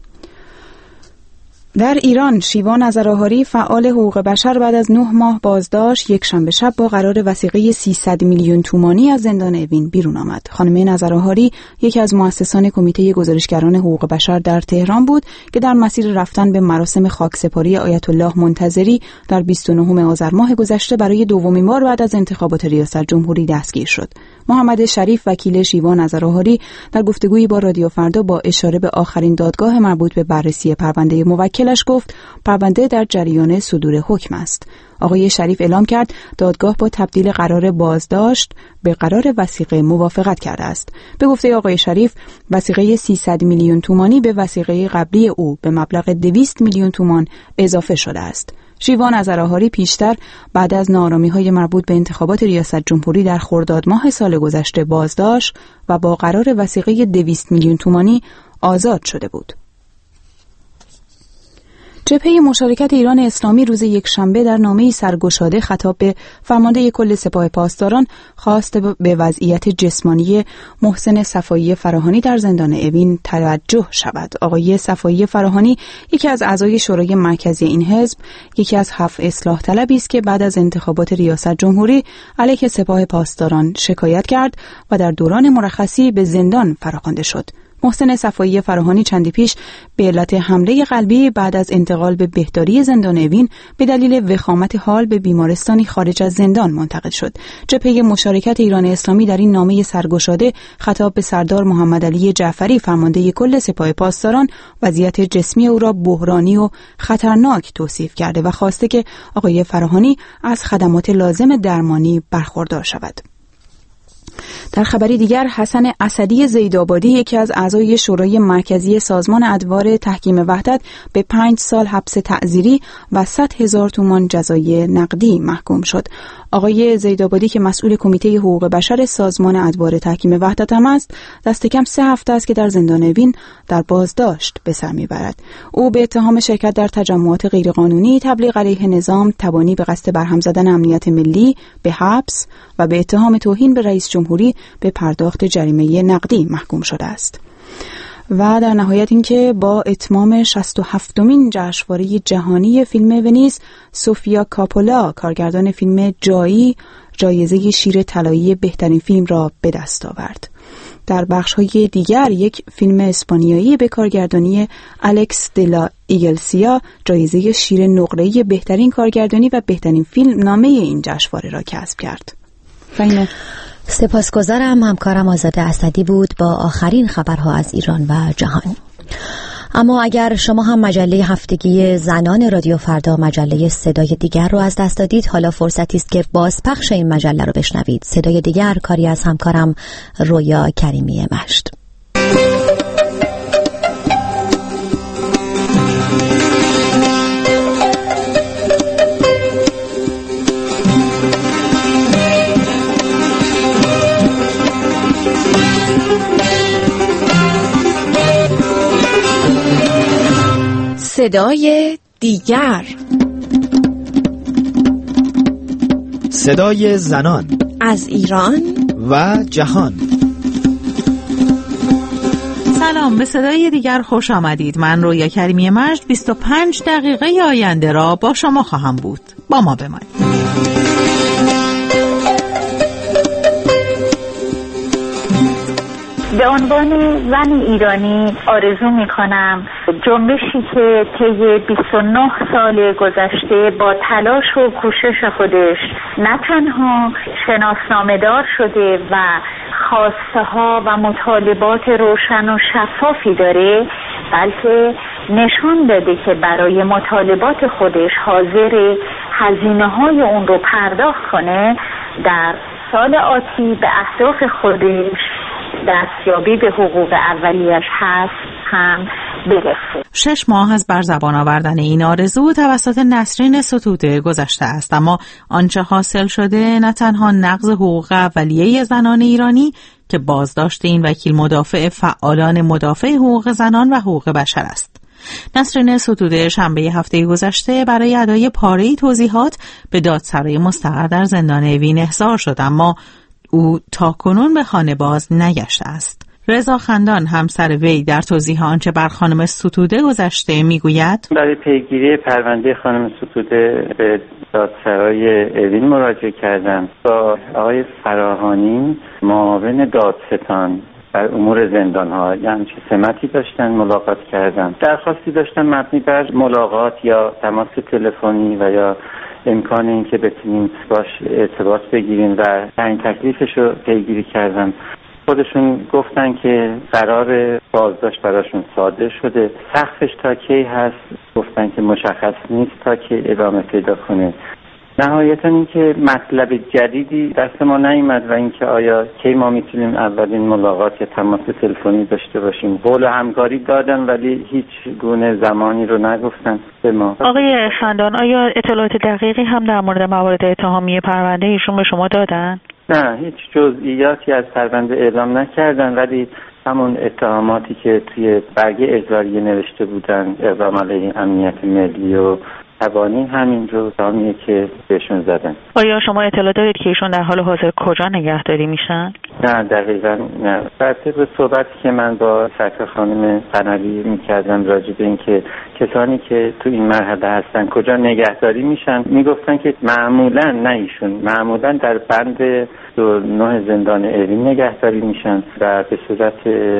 در ایران شیوا نظرآهاری فعال حقوق بشر بعد از 9 ماه بازداشت یکشنبه شب با قرار وثیقه 300 میلیون تومانی از زندان اوین بیرون آمد. خانم نظرآهاری یکی از مؤسسان کمیته گزارشگران حقوق بشر در تهران بود که در مسیر رفتن به مراسم خاکسپاری آیت الله منتظری در 29 آذر ماه گذشته برای دومین بار بعد از انتخابات ریاست جمهوری دستگیر شد. محمد شریف وکیل شیوا نظرآهاری در گفتگویی با رادیو فردا با اشاره به آخرین دادگاه مربوط به بررسی پرونده موکلش گفت پرونده در جریان صدور حکم است. آقای شریف اعلام کرد دادگاه با تبدیل قرار بازداشت به قرار وثیقه موافقت کرده است. به گفته آقای شریف، وثیقه 300 میلیون تومانی به وثیقه قبلی او به مبلغ 200 میلیون تومان اضافه شده است. شیوا نظرآهاری پیشتر بعد از ناآرامی‌های مربوط به انتخابات ریاست جمهوری در خرداد ماه سال گذشته بازداشت و با قرار وثیقه 200 میلیون تومانی آزاد شده بود. جبهه مشارکت ایران اسلامی روز یکشنبه در نامه‌ای سرگشاده خطاب به فرمانده کل سپاه پاسداران خواست به وضعیت جسمانی محسن صفایی فراهانی در زندان اوین توجه شود. آقای صفایی فراهانی یکی از اعضای شورای مرکزی این حزب، یکی از 7 اصلاح طلبی است که بعد از انتخابات ریاست جمهوری علیه سپاه پاسداران شکایت کرد و در دوران مرخصی به زندان فراخوانده شد. محسن صفایی فراهانی چندی پیش به علت حمله قلبی بعد از انتقال به بهداری زندان اوین به دلیل وخامت حال به بیمارستانی خارج از زندان منتقل شد. جبهه مشارکت ایران اسلامی در این نامه سرگشاده خطاب به سردار محمد علی جعفری فرمانده کل سپاه پاسداران وضعیت جسمی او را بحرانی و خطرناک توصیف کرده و خواسته که آقای فراهانی از خدمات لازم درمانی برخوردار شود. در خبری دیگر، حسن اسدی زیدآبادی یکی از اعضای شورای مرکزی سازمان ادوار تحکیم وحدت به 5 سال حبس تعزیری و 100,000 تومان جزای نقدی محکوم شد. آقای زیدآبادی که مسئول کمیته حقوق بشر سازمان ادوار تحکیم وحدت هم است، دست کم 3 هفته است که در زندان اوین در بازداشت به سر میبرد. او به اتهام شرکت در تجمعات غیرقانونی، تبلیغ علیه نظام، تبانی به قصد برهم زدن امنیت ملی به حبس و به اتهام توهین به رئیس جمهوری به پرداخت جریمه نقدی محکوم شده است. و در نهایت اینکه با اتمام 67مین جشنواره جهانی فیلم ونیز، سوفیا کاپولا کارگردان فیلم جایی جایزه شیر طلایی بهترین فیلم را به دست آورد. در بخش‌های دیگر یک فیلم اسپانیایی به کارگردانی الکس دلا ایگلسیا جایزه شیر نقره‌ای بهترین کارگردانی و بهترین فیلم نامه این جشنواره را کسب کرد. سپاسگزارم. همکارم آزاده اسدی بود با آخرین خبرها از ایران و جهان. اما اگر شما هم مجله هفتگی زنان رادیو فردا، مجله صدای دیگر رو از دست دادید، حالا فرصتی است که بازپخش این مجله رو بشنوید. صدای دیگر کاری از همکارم رویا کریمی مشت. صدای دیگر، صدای زنان از ایران و جهان. سلام، به صدای دیگر خوش آمدید. من رویا کریمی مجد 25 دقیقه آینده را با شما خواهم بود. با ما بمانید. به عنوان زن ایرانی آرزو می‌کنم جنبشی که طی 29 سال گذشته با تلاش و کوشش خودش نه تنها شناسنامه‌دار شده و خواسته‌ها و مطالبات روشن و شفافی داره، بلکه نشان داده که برای مطالبات خودش حاضر هزینه‌های اون رو پرداخت کنه، در سال آتی به اهداف خودش دستیابی به حقوق اولیش هست هم برسه. 6 ماه از بر زبان آوردن این آرزو توسط نسرین ستوده گذشته است، اما آنچه حاصل شده نه تنها نقض حقوق اولیه زنان ایرانی که بازداشت این وکیل مدافع فعالان مدافع حقوق زنان و حقوق بشر است. نسرین ستوده شنبه هفته گذشته برای ادای پاره‌ای توضیحات به دادسرای مستقر در زندان اوین احضار شد، اما او تاکنون به خانه باز نگشته است. رضا خندان همسر وی در توضیح آنچه بر خانم ستوده گذشته میگوید: برای پیگیری پرونده خانم ستوده به دادسرای اوین مراجعه کردم. با آقای فراهانی معاون دادستان بر امور زندان‌ها، یعنی چه سمتی داشتن، ملاقات کردم. درخواستی داشتن مبنی بر ملاقات یا تماس تلفنی و یا امکان این که بتونیم باش ارتباط بگیریم و تعیین تکلیفش رو پیگیری کردم. خودشون گفتن که قرار بازداشت براشون صادر شده. سقفش تا کی هست گفتن که مشخص نیست تا که ادامه پیدا کنه. نهایتا این که مطلب جدیدی دست ما نیامد و اینکه آیا کی ما میتونیم اولین ملاقات یا تماس تلفنی داشته باشیم. قول همکاری دادن ولی هیچ گونه زمانی رو نگفتن به ما. آقای خندان، آیا اطلاعات دقیقی هم در مورد موارد اتهامی پرونده ایشون به شما دادن؟ نه، هیچ جزئیاتی از پرونده اعلام نکردن، ولی همون اتهاماتی که توی برگه احضاریه نوشته بودن، اقدام علیه امنیت ملی و قوانین، همین رو اتهامیه که بهشون زدن. آیا شما اطلاع دارید که ایشون در حال حاضر کجا نگهداری میشن؟ نه، دقیقاً نه. بر طبق صحبتی که من با سرکار خانم قنوی میکردم راجع به این که کسانی که تو این مرحله هستن کجا نگهداری میشن، میگفتن که معمولاً نه ایشون، معمولاً در بند 9 زندان اوین نگهداری میشن و به صورت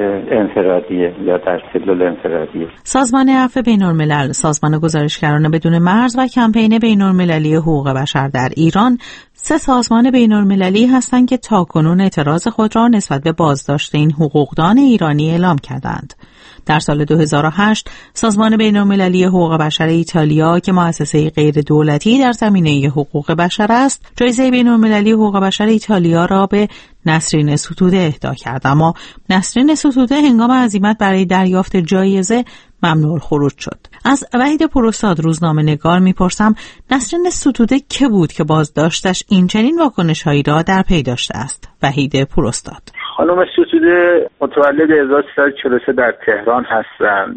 انفرادیه یا در سلول انفرادیه. سازمان عفو بین‌الملل، سازمان گزارشگران بدون مرز و کمپین بین‌المللی حقوق بشر در ایران 3 سازمان بین‌المللی هستند که تاکنون اعتراض خود را نسبت به بازداشت این حقوقدان ایرانی اعلام کردند. در سال 2008 سازمان بین‌المللی حقوق بشر ایتالیا که مؤسسه غیر دولتی در زمینه حقوق بشر است، جایزه بین‌المللی حقوق بشر ایتالیا را به نسرین ستوده اهدا کرد، اما نسرین ستوده هنگام عزیمت برای دریافت جایزه ممنوع الخروج شد. از وحید پروستاد روزنامه‌نگار میپرسم نسرین ستوده که بود که بازداشتش این چنین واکنش‌هایی را در پی داشته است؟ وحید پروستاد: خانم ستوده متولد 1343 در تهران هستند.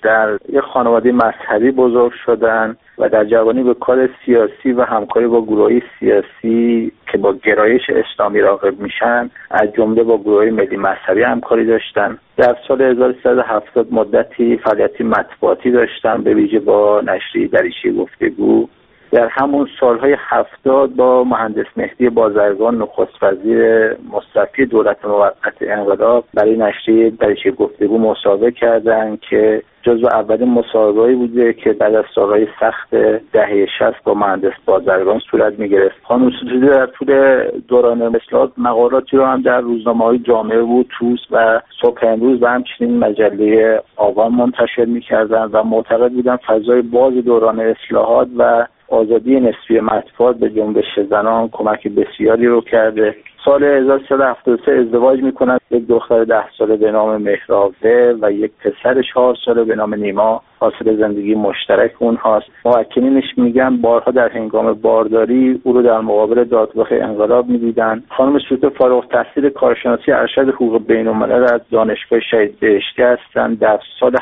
در یک خانواده مذهبی بزرگ شدن و در جوانی به کار سیاسی و همکاری با گروه‌های سیاسی که با گرایش اسلامی راغب میشن، از جمله با گروه‌های ملی مذهبی همکاری داشتن. در سال 1370 مدتی فعالیت مطبوعاتی داشتن، به ویژه با نشریه دریچه گفتگو. در همون سالهای 70 با مهندس مهدی بازرگان نخست وزیر مستعفی دولت موقت انقلاب برای نشریه دریچه گفتگو مسابقه کردند که جزو اولین مسابقه‌ای بوده که بعد از سالهای سخت دهه 60 با مهندس بازرگان صورت می‌گرفت. خانم ستوده در طول دوران اصلاحات مقالاتی رو هم در روزنامه‌های جامعه و توس و صبح امروز و همچنین مجله آوان منتشر می‌کردند و معتقد بودند فضای باز دوران اصلاحات و آزادی نسبی مطبوعات به جنبش زنان کمک بسیاری رو کرده. سال 1373 ازدواج میکنن، یک دختر 10 ساله به نام مهراوه و یک پسر 4 ساله به نام نیما. حاصل زندگی مشترک اونهاست. موکلینش میگن بارها در هنگام بارداری او رو در مقابل دادگاه انقلاب میدیدن. خانم ستوده فارغ التحصیل کارشناسی ارشد حقوق بین‌الملل از دانشگاه شهید بهشتی هستند. در سال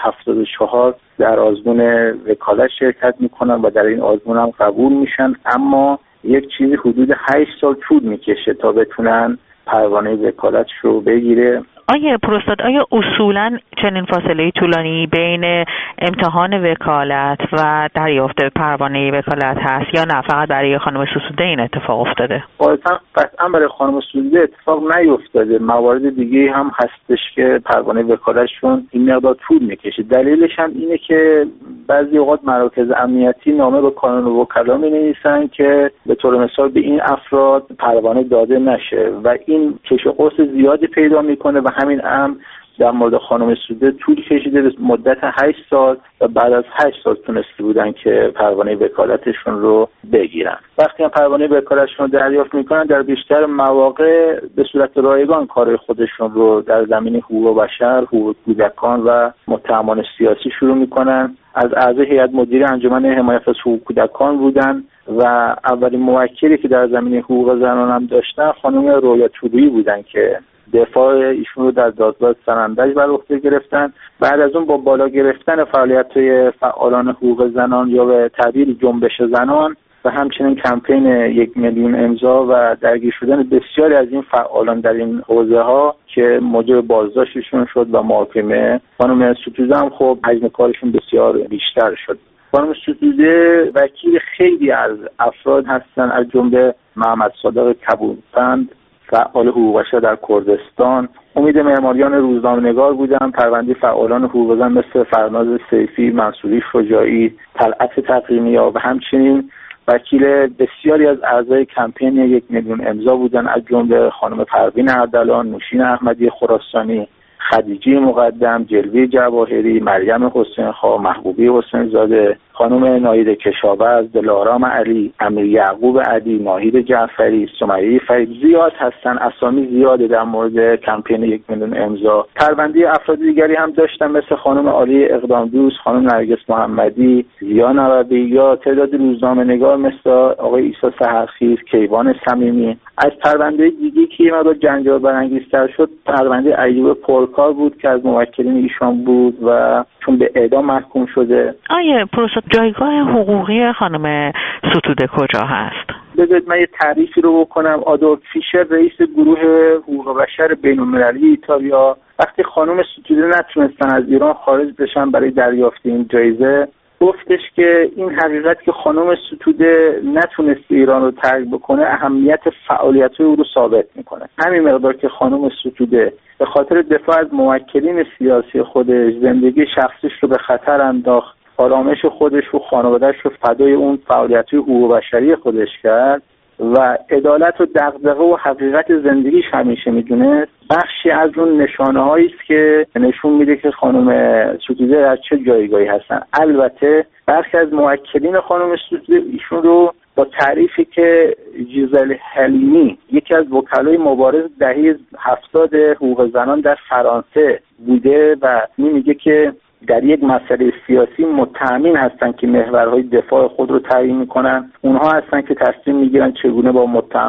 74 در آزمون وکالت شرکت میکنن و در این آزمون هم قبول میشن، اما یک چیزی حدود 8 سال طول میکشه تا بتونن پروانه وکالتش رو بگیره. آیا پروستاد، آیا اصولاً چنین فاصله طولانی بین امتحان وکالت و دریافت پروانه وکالت هست یا نه فقط برای خانم ستوده این اتفاق افتاده؟ قطعا برای خانم ستوده اتفاق نیفتاده. موارد دیگه هم هستش که پروانه وکالتشون این مقدار طول میکشه. دلیلش هم اینه که بعضی اوقات مراکز امنیتی نامه به کانون وکلا می‌نویسن که به طور مثال به این افراد پروانه داده نشه و این کش و قوس زیادی پیدا میکنه و همین امر در مورد خانم ستوده طول کشیده به مدت 8 سال و بعد از 8 سال تونسته بودن که پروانه وکالتشون رو بگیرن. وقتی هم پروانه وکالتشون رو دریافت میکنن در بیشتر مواقع به صورت رایگان کار خودشون رو در زمینه حقوق بشر، حقوق کودکان و متهمان سیاسی شروع میکنن. از اعضای هیئت مدیره انجمن حمایت از حقوق کودکان بودن و اولین موکلی که در زمینه حقوق زنان هم داشتن خانم رویا طلویی بودن که دفاع ایشون رو در دادگاه سنندج بر عهده گرفتن. بعد از اون با بالا گرفتن فعالیت‌های فعالان حقوق زنان یا به تعبیر جنبش زنان و همچنین کمپین 1 میلیون امضا و درگیر شدن بسیاری از این فعالان در این حوزه‌ها که موجب بازداشتشون شد و محاکمه، خانم ستوده هم خب حجم کارشون بسیار بیشتر شد. خانم ستوده وکیل خیلی از افراد هستن، از جمله محمد صادق کبوتپند فعال حقوق بشر در کردستان، امید معماریان روزنامه‌نگار بودن، پرونده فعالان حقوق زن مثل فرناز سیفی، منصوری شجاعی، طلعت تقییمی‌ها و همچنین وکیل بسیاری از اعضای کمپین 1 میلیون امضا بودن، از جمله خانم پروین اردلان، نوشین احمدی خراسانی، خدیجه مقدم، جلوه جواهری، مریم حسین‌خواه، محبوبی حسین زاده، خانم ناهید کشاورز، دلارام علی، امیر یعقوب علی، ناهید جعفری، سمیه فرید. زیاد هستن، اسامی زیاده در مورد کمپین 1 میلیون امضا. پرونده افراد دیگری هم داشتن مثل خانم عالی اقدامدوست، خانم نرگس محمدی، زیا نوبی یا تعداد روزنامه‌نگار مثل آقای عیسی سحرخیز، کیوان صمیمی. از پرونده دیگه که یه مقدار جنجال برانگیزتر شد پرونده ایوب پرکار بود که از موکلین ایشان بود و چون به اعدام محکوم شده. آیا پروسه جایگاه حقوقی خانم ستوده کجا هست؟ بذارید من یه تعریفی رو بکنم. آدولف فیشر رئیس گروه حقوق بشر بین‌المللی ایتالیا وقتی خانم ستوده نتونستن از ایران خارج بشن برای دریافت این جایزه گفتش که این حقیقت که خانم ستوده نتونست ایران رو ترک بکنه اهمیت فعالیت‌های او رو ثابت میکنه. همین مقدار که خانم ستوده به خاطر دفاع از موکلین سیاسی خودش زندگی شخصیش رو به خطر انداخت، آرامش خودش و خانواده‌اش رو فدای اون فعالیت‌های حقوق بشری خودش کرد و عدالت و دغدغه و حقیقت زندگیش همیشه میدونست، بخشی از اون نشانه‌هایی است که نشون میده که خانم ستوده در چه جایگاهی هستن. البته برخی از موکلین خانم ستوده ایشون رو با تعریفی که جیزل حلیمی یکی از وکلای مبارز دهه 70 حقوق زنان در فرانسه بوده و میگه که در یک مسئله سیاسی متأمین هستن که محورهای دفاع خود رو تعیین میکنن، اونها هستن که تصمیم میگیرن چگونه با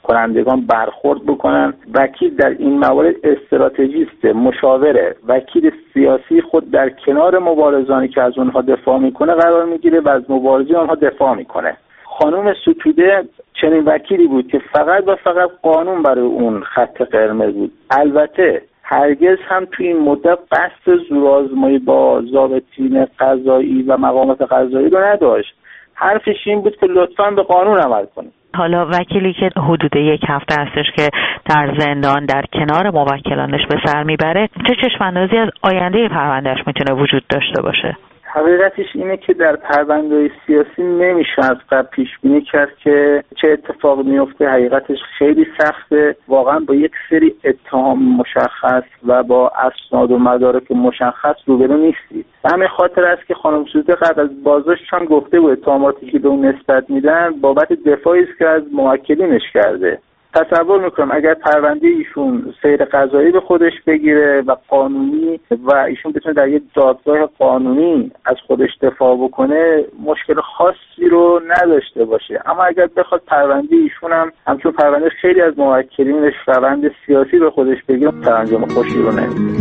کنندگان برخورد بکنن. وکیل در این موارد استراتژیست، مشاوره. وکیل سیاسی خود در کنار مبارزانی که از اونها دفاع میکنه قرار میگیره و از مبارزین آنها دفاع میکنه. خانم ستوده چنین وکیلی بود که فقط و فقط قانون برای اون خط قرمز بود. البته هرگز هم توی این مدت قصد زورآزمایی با ضابطین قضایی و مقامات قضایی رو نداشت. حرفش این بود که لطفاً به قانون عمل کنید. حالا وکیلی که حدود 1 هفته هستش که در زندان در کنار موکلانش به سر میبره، چه چشم‌اندازی از آینده پروندهش میتونه وجود داشته باشه؟ حقیقتش اینه که در پرونده‌های سیاسی نمیشه از قبل پیش بینی کرد که چه اتفاق میفته. حقیقتش خیلی سخته، واقعا با یک سری اتهام مشخص و با اسناد و مدارک مشخص روبرو نیستید. همین خاطر است که خانم سوده قبل از بازداشتشان گفته بود اتهاماتی که به اون نسبت میدن بابت دفاعی است که از موکلینش کرده. تصور میکنم اگر پرونده ایشون سیر قضایی به خودش بگیره و قانونی و ایشون بتونه در یک دادگاه قانونی از خودش دفاع بکنه، مشکل خاصی رو نداشته باشه. اما اگر بخواد پرونده ایشون هم همچون پرونده خیلی از موکلینش روند سیاسی به خودش بگیره، سرانجام خوشی رو نمیده.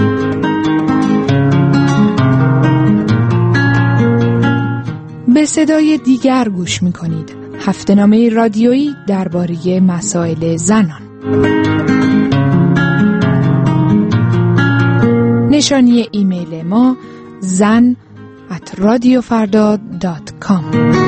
به صدای دیگر گوش میکنید. هفته‌نامه رادیویی درباره مسائل زنان. نشانی ایمیل ما zan@radiofarda.com.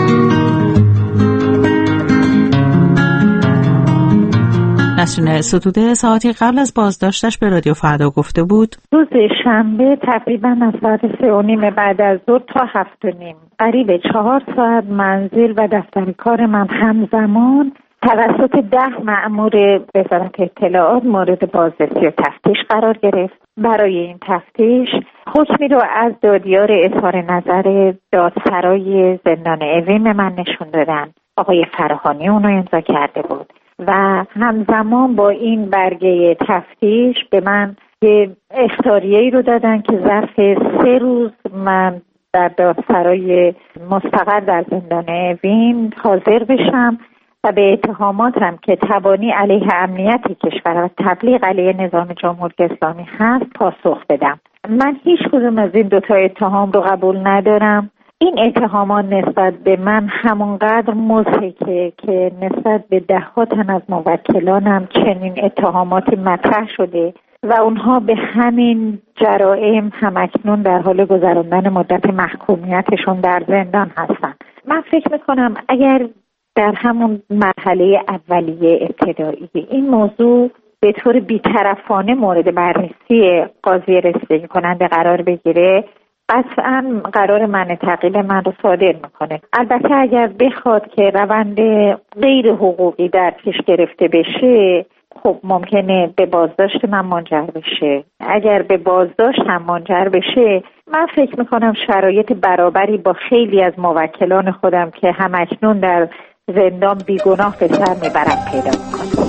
نسرین ستوده ساعتی قبل از بازداشتش به رادیو فردا گفته بود روز شنبه تقریبا از ساعت 3:30 بعد از ظهر تا 7:30 قریب 4 ساعت منزل و دفتر کار من همزمان توسط 10 مأمور وزارت اطلاعات مورد بازرسی و تفتیش قرار گرفت. برای این تفتیش حکمی رو از دادیار اظهار نظر دادسرای زندان اوین من نشون دادن. آقای فراهانی اونو امضا کرده بود و همزمان با این برگه تفتیش به من یه اختاریه‌ای رو دادن که ظرف 3 روز من در دادسرای مستقر در زندان اوین حاضر بشم و به اتهاماتم که تبانی علیه امنیت کشور و تبلیغ علیه نظام جمهوری اسلامی هست پاسخ بدم. من هیچ کدوم از این 2 اتهام رو قبول ندارم. این اتهامات نسبت به من همونقدر مضحکه که نسبت به 10 تن از موکلانم چنین اتهاماتی مطرح شده و اونها به همین جرائم همکنون در حال گذراندن مدت محکومیتشون در زندان هستن. من فکر میکنم اگر در همون مرحله اولیه ابتدایی این موضوع به طور بی‌طرفانه مورد بررسی قاضی رسیدگی کننده قرار بگیره، قطعاً قرار منع تعقیل من رو صادر میکنه. البته اگر بخواد که روند غیر حقوقی در پیش گرفته بشه، خب ممکنه به بازداشت من منجر بشه. اگر به بازداشت هم منجر بشه، من فکر میکنم شرایط برابری با خیلی از موکلان خودم که همکنون در زندان بیگناه به سر میبرم پیدا میکنم.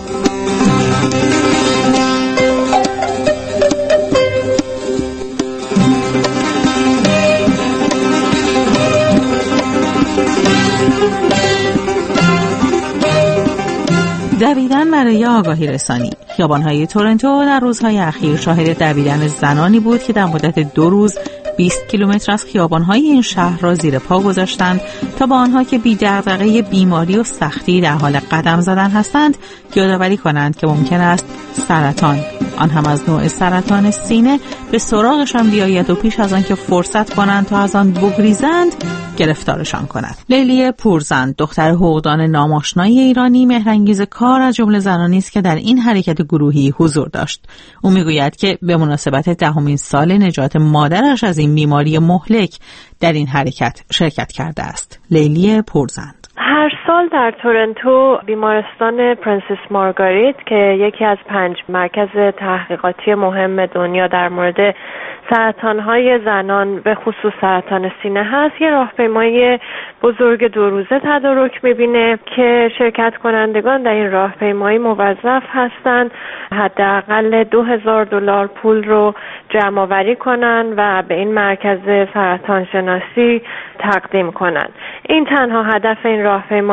دویدن برای آگاهی رسانی. خیابان‌های تورنتو در روزهای اخیر شاهد دویدن زنانی بود که در مدت 2 روز 20 کیلومتر از خیابان‌های این شهر را زیر پا گذاشتند تا با آنها که بی دغدغه بیماری و سختی در حال قدم زدن هستند یادآوری کنند که ممکن است سرطان، آن هم از نوع سرطان سینه، به سراغشان بیاید و پیش از آن که فرصت کنند تا از آن بگریزند گرفتارشان کند. لیلی پورزند، دختر حقوقدان ناماشنای ایرانی، مهرانگیز کار از جمله زنانی است که در این حرکت گروهی حضور داشت. او میگوید که به مناسبت 10مین سال نجات مادرش از این بیماری مهلک در این حرکت شرکت کرده است. لیلی پورزند: هر سال در تورنتو بیمارستان پرنسس مارگاریت که یکی از 5 مرکز تحقیقاتی مهم دنیا در مورد سرطان‌های زنان به خصوص سرطان سینه هست، یه راهپیمایی بزرگ 2 روزه تدارک می‌بینه که شرکت کنندگان در این راهپیمایی موظف هستند حداقل $2000 پول رو جمع‌آوری کنن و به این مرکز سرطان شناسی تقدیم کنن. این تنها هدف این راهپیمایی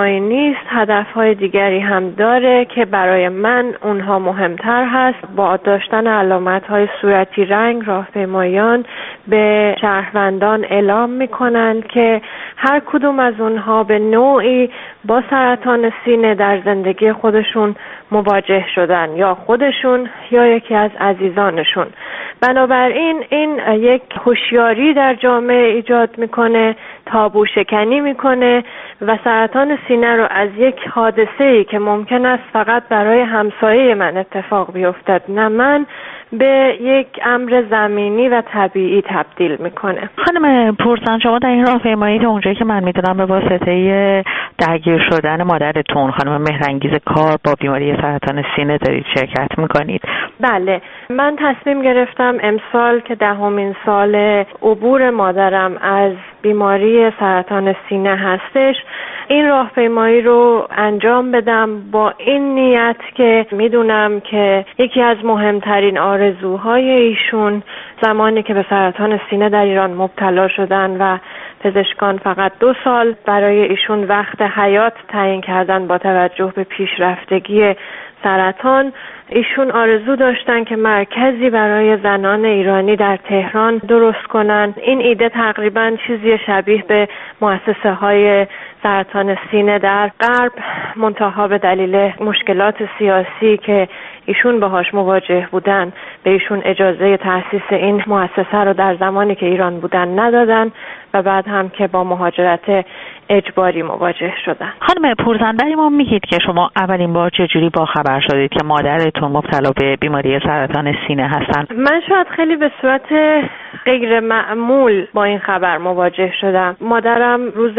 راهپیمایی نیست، هدفهای دیگری هم داره که برای من اونها مهمتر هست. با داشتن علامتهای صورتی رنگ، راهپیمایان به شهروندان اعلام میکنن که هر کدوم از اونها به نوعی با سرطان سینه در زندگی خودشون مواجه شدن، یا خودشون یا یکی از عزیزانشون. بنابراین این یک هوشیاری در جامعه ایجاد میکنه، تابو شکنی میکنه و سرطان سینه رو از یک حادثه‌ای که ممکن است فقط برای همسایه من اتفاق بیفتد، نه من، به یک امر زمینی و طبیعی تبدیل میکنه. خانم پورزن، شما در این راهپیمایی اونجایی که من میدونم به واسطه درگیر شدن مادرتون خانم مهرانگیز کار با بیماری سرطان سینه دارید شرکت میکنید. بله، من تصمیم گرفتم امسال که 10مین سال عبور مادرم از بیماری سرطان سینه هستش این راهپیمایی رو انجام بدم، با این نیت که میدونم که یکی از مهمترین آرزوهای ایشون زمانی که به سرطان سینه در ایران مبتلا شدن و پزشکان فقط 2 سال برای ایشون وقت حیات تعیین کردن با توجه به پیشرفتگی سرطان، ایشون آرزو داشتن که مرکزی برای زنان ایرانی در تهران درست کنن. این ایده تقریبا چیزی شبیه به مؤسسه های سرطان سینه در غرب، منتها به دلیل مشکلات سیاسی که ایشون باهاش مواجه بودن به ایشون اجازه تأسیس این مؤسسه رو در زمانی که ایران بودن ندادن و بعد هم که با مهاجرت اجباری مواجه شدن. خانم پورزن، برای ما میگید که شما اولین بار چجوری با خبر شدید که مادرتون مبتلا به بیماری سرطان سینه هستن؟ من شاید خیلی به صورت غیر معمول با این خبر مواجه شدم. مادرم روز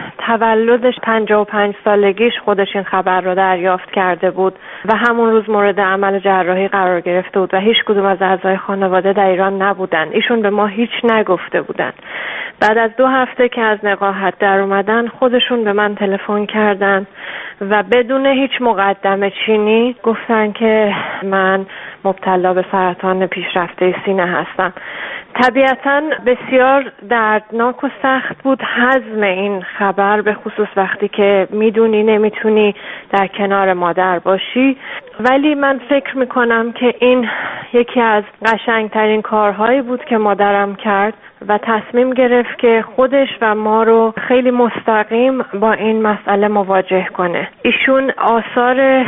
تولدش 55 سالگیش خودش این خبر رو دریافت کرده بود و همون روز مورد عمل جراحی قرار گرفته بود و هیچ کدوم از اعضای خانواده در ایران نبودن. ایشون به ما هیچ نگفته بودن. بعد از 2 هفته که از نقاهت در اومدن خودشون به من تلفن کردن و بدون هیچ مقدمه چینی گفتن که من مبتلا به سرطان پیشرفته سینه هستم. طبیعتاً بسیار دردناک و سخت بود هضم این خبر، به خصوص وقتی که میدونی نمیتونی در کنار مادر باشی، ولی من فکر میکنم که این یکی از قشنگترین کارهایی بود که مادرم کرد و تصمیم گرفت که خودش و ما رو خیلی مستقیم با این مسئله مواجه کنه. ایشون آثار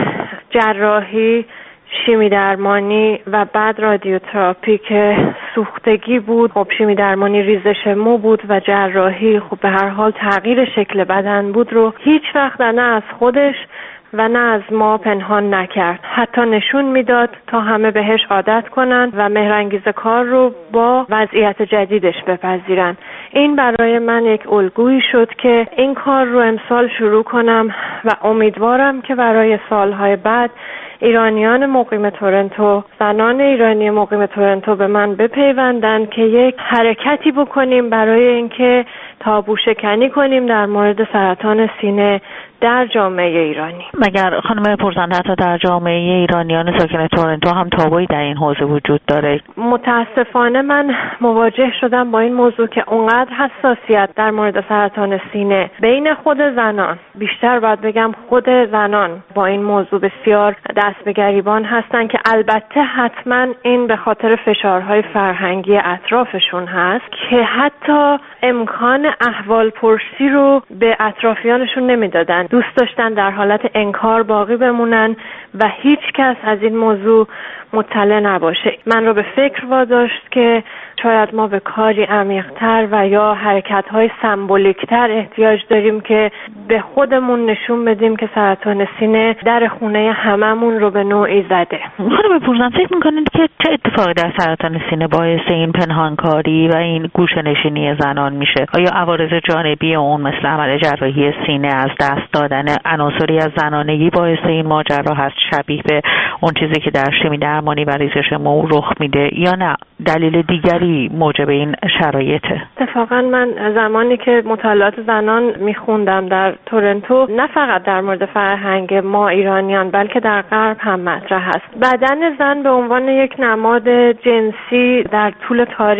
جراحی، شیمی درمانی و بعد رادیوتراپی که سوختگی بود، خب شیمی درمانی ریزش مو بود و جراحی خب به هر حال تغییر شکل بدن بود، رو هیچ وقت نه از خودش و نه از ما پنهان نکرد. حتی نشون میداد تا همه بهش عادت کنن و مهرانگیز کار رو با وضعیت جدیدش بپذیرن. این برای من یک الگویی شد که این کار رو امسال شروع کنم و امیدوارم که برای سالهای بعد ایرانیان مقیم تورنتو، زنان ایرانی مقیم تورنتو به من بپیوندن که یک حرکتی بکنیم برای اینکه تابو شکنی کنیم در مورد سرطان سینه در جامعه ایرانی. مگر خانم پورزن حتی در جامعه ایرانیان ساکن تورنتو هم تابویی در این حوزه وجود داره؟ متاسفانه من مواجه شدم با این موضوع که اونقدر حساسیت در مورد سرطان سینه بین خود زنان، بیشتر باید بگم خود زنان، با این موضوع بسیار دست به گریبان هستن که البته حتما این به خاطر فشارهای فرهنگی اطرافشون هست که حتی امکان احوال پرسی رو به اطرافیانشون نمیدادن. دوست داشتن در حالت انکار باقی بمونن و هیچ کس از این موضوع مطلع نباشه. من رو به فکر واداشت که شاید ما به کاری عمیق‌تر و یا حرکت‌های سمبولیک‌تر احتیاج داریم که به خودمون نشون بدیم که سرطان سینه در خونه هممون رو به نوعی زده. خانم پورزن، فکر می‌کنید که چه اتفاقی در سرطان سینه باعث این پنهانکاری و این گوشه‌نشینی زنان میشه؟ آیا عوارض جانبی اون مثل عمل جراحی سینه، از دست دادن عناصری از زنانگی باعث این ماجرا هست، شبیه به اون چیزی که در شیمی درمانی و ریزش مو رخ میده، یا نه دلیل دیگری موجب این شرایطه؟ اتفاقا من زمانی که مطالعات زنان میخوندم در تورنتو، نه فقط در مورد فرهنگ ما ایرانیان بلکه در غرب هم مطرح هست. بدن زن به عنوان یک نماد جنسی در طول تاریخ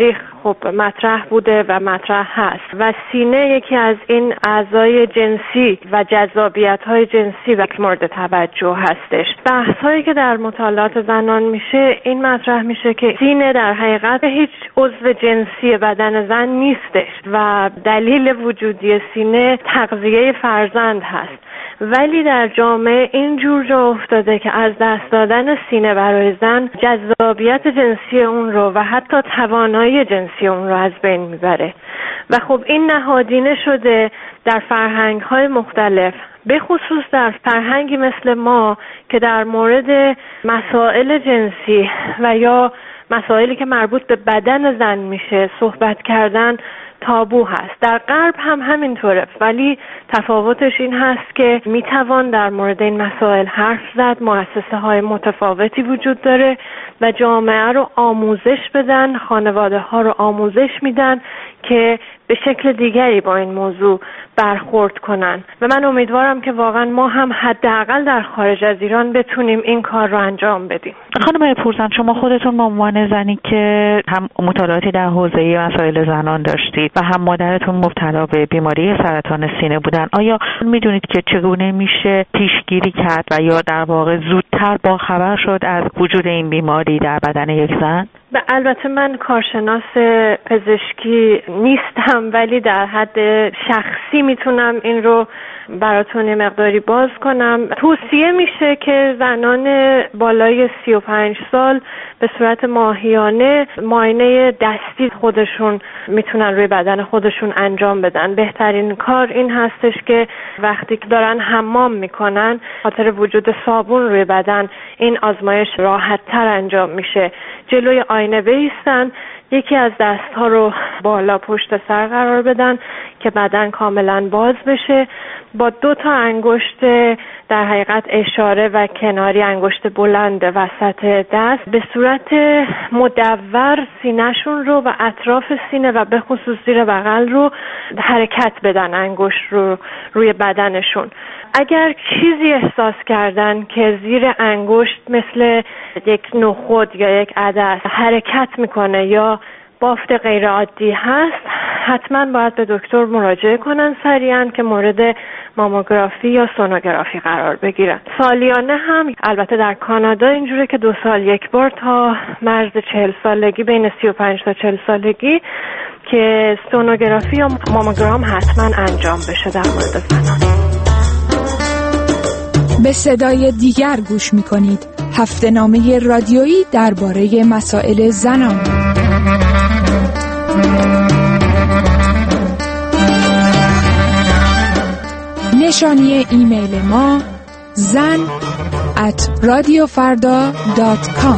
خب مطرح بوده و مطرح هست و سینه یکی از این اعضای جنسی و جذابیت‌های جنسی و مورد توجه هستش. بحث‌هایی که در مطالعات زنان میشه این مطرح میشه که سینه در حقیقت هیچ عضو جنسی بدن زن نیستش و دلیل وجودی سینه تغذیه فرزند هست، ولی در جامعه اینجور جا افتاده که از دست دادن سینه برای زن جذابیت جنسی اون رو و حتی توانایی جنسی اون رو از بین میبره و خب این نهادینه شده در فرهنگ‌های مختلف، به خصوص در فرهنگی مثل ما که در مورد مسائل جنسی و یا مسائلی که مربوط به بدن زن میشه صحبت کردن تابو هست. در غرب هم همینطوره، ولی تفاوتش این هست که میتوان در مورد این مسائل حرف زد، مؤسسه های متفاوتی وجود داره و جامعه رو آموزش بدن، خانواده ها رو آموزش میدن که به شکل دیگری با این موضوع برخورد کنن و من امیدوارم که واقعا ما هم حداقل در خارج از ایران بتونیم این کار رو انجام بدیم. خانم پورزن، شما خودتون به عنوان زنی که هم مطالعاتی در حوزه مسائل زنان داشتید و هم مادرتون مبتلا به بیماری سرطان سینه بودن، آیا میدونید که چگونه میشه پیشگیری کرد و یا در واقع زودتر با خبر شد از وجود این بیماری در بدن یک زن؟ البته من کارشناس پزشکی نیستم، ولی در حد شخصی میتونم این رو براتون یه مقداری باز کنم. توصیه میشه که زنان بالای 35 سال به صورت ماهیانه معاینه دستی خودشون میتونن روی بدن خودشون انجام بدن. بهترین کار این هستش که وقتی که دارن حمام میکنن خاطر وجود صابون روی بدن این آزمایش راحت تر انجام میشه. جلوی آینه بایستن، یکی از دستها رو بالا پشت سر قرار بدن که بدن کاملا باز بشه، با 2 تا انگشت در حقیقت اشاره و کناری انگشت بلند وسط دست به صورت مدور سینه‌شون رو و اطراف سینه و به خصوص زیر بغل رو حرکت بدن، انگشت رو روی بدنشون. اگر چیزی احساس کردن که زیر انگشت مثل یک نخود یا یک عدس حرکت میکنه یا بافت غیر عادی هست، حتما باید به دکتر مراجعه کنن سریعا که مورد ماموگرافی یا سونوگرافی قرار بگیرن. سالیانه هم البته در کانادا اینجوره که 2 سال یک بار تا مرز 40 سالگی، بین 35 تا 40 سالگی، که سونوگرافی یا ماموگرام حتما انجام بشه در مورد زنان. به صدای دیگر گوش می‌کنید. هفته‌نامه رادیویی درباره مسائل زنان. نشانی ایمیل ما zan@radiofarda.com.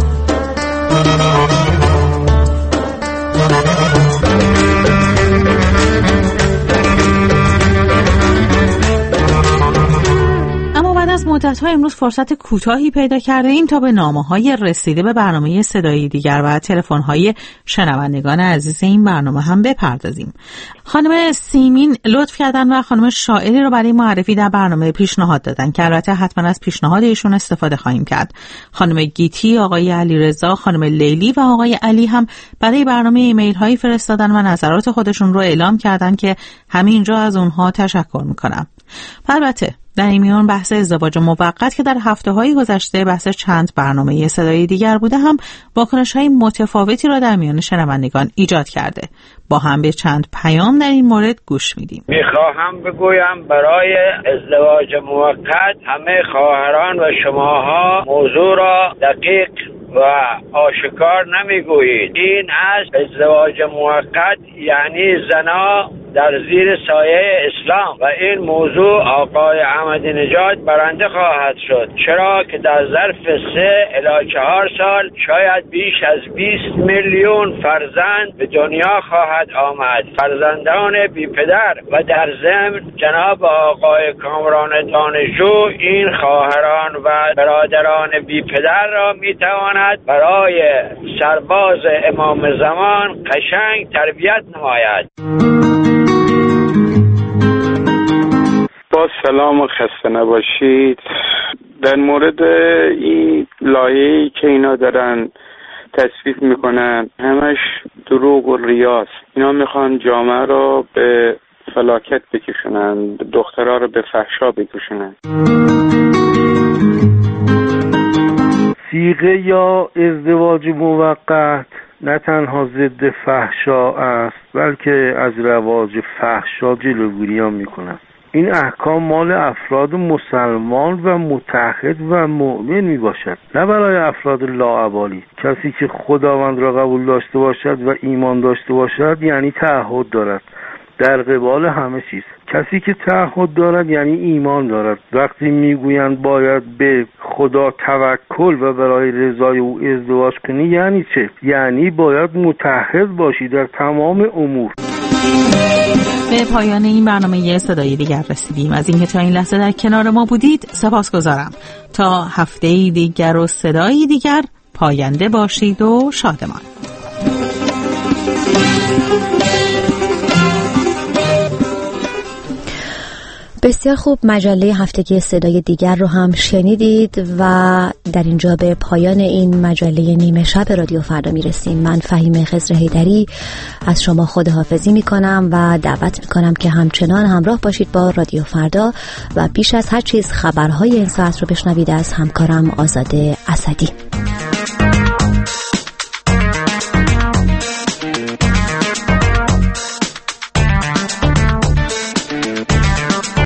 از مدت‌های امروز فرصت کوتاهی پیدا کرده ایم تا به نامه‌های رسیده به برنامه صدایی دیگر و تلفن‌های شنوندگان عزیز این برنامه هم بپردازیم. خانم سیمین لطف کردن و خانم شاعری رو برای معرفی در برنامه پیشنهاد دادن که البته حتما از پیشنهاد ایشون استفاده خواهیم کرد. خانم گیتی، آقای علیرضا، خانم لیلی و آقای علی هم برای برنامه ایمیل‌هایی فرستادن و نظرات خودشون رو اعلام کردن که همینجا از اونها تشکر می‌کنم. البته در این میان بحث ازدواج موقت که در هفته‌های گذشته بحث چند برنامه صدایی دیگر بوده هم واکنش‌های متفاوتی را در میان شنوندگان ایجاد کرده. با هم به چند پیام در این مورد گوش میدیم. میخواهم بگویم برای ازدواج موقت همه خواهران و شماها موضوع را دقیق و آشکار نمیگویید. این است ازدواج موقت، یعنی زنا در زیر سایه اسلام، و این موضوع آقای احمدی نژاد برنده خواهد شد، چرا که در ظرف 3 الی 4 سال شاید بیش از 20 میلیون فرزند به دنیا خواهد آمد، فرزندان بی پدر، و در ضمن جناب آقای کامران دانشجو این خواهران و برادران بی پدر را میتواند برای سرباز امام زمان قشنگ تربیت نماید. با سلام و خسته نباشید. در مورد این لایه‌ای که اینا دارن تصویب میکنن همش دروغ و ریاست. اینا میخوان جامعه رو به فلاکت بکشونن، دخترها رو به فحشا بکشونن. صیغه یا ازدواج موقت نه تنها ضد فحشا است بلکه از رواج فحشا جلوگیری هم میکنند. این احکام مال افراد مسلمان و متحد و مؤمن می باشد، نه برای افراد لاابالی. کسی که خداوند را قبول داشته باشد و ایمان داشته باشد یعنی تعهد دارد در قبال همه چیز. کسی که تعهد دارد یعنی ایمان دارد. وقتی میگویند باید به خدا توکل و برای رضای او ازدواج کنی یعنی چه؟ یعنی باید متحد باشی در تمام امور. به پایان این برنامه صدای دیگر رسیدیم. از اینکه تا این لحظه در کنار ما بودید سپاسگزارم. تا هفته دیگر و صدای دیگر پاینده باشید و شادمان. بسیار خوب، مجله هفتگی صدای دیگر رو هم شنیدید و در اینجا به پایان این مجله نیمه شب رادیو فردا میرسیم. من فهیم خضر حیدری از شما خداحافظی میکنم و دعوت میکنم که همچنان همراه باشید با رادیو فردا و بیش از هر چیز خبرهای این ساعت رو بشنوید از همکارم آزاده اسدی.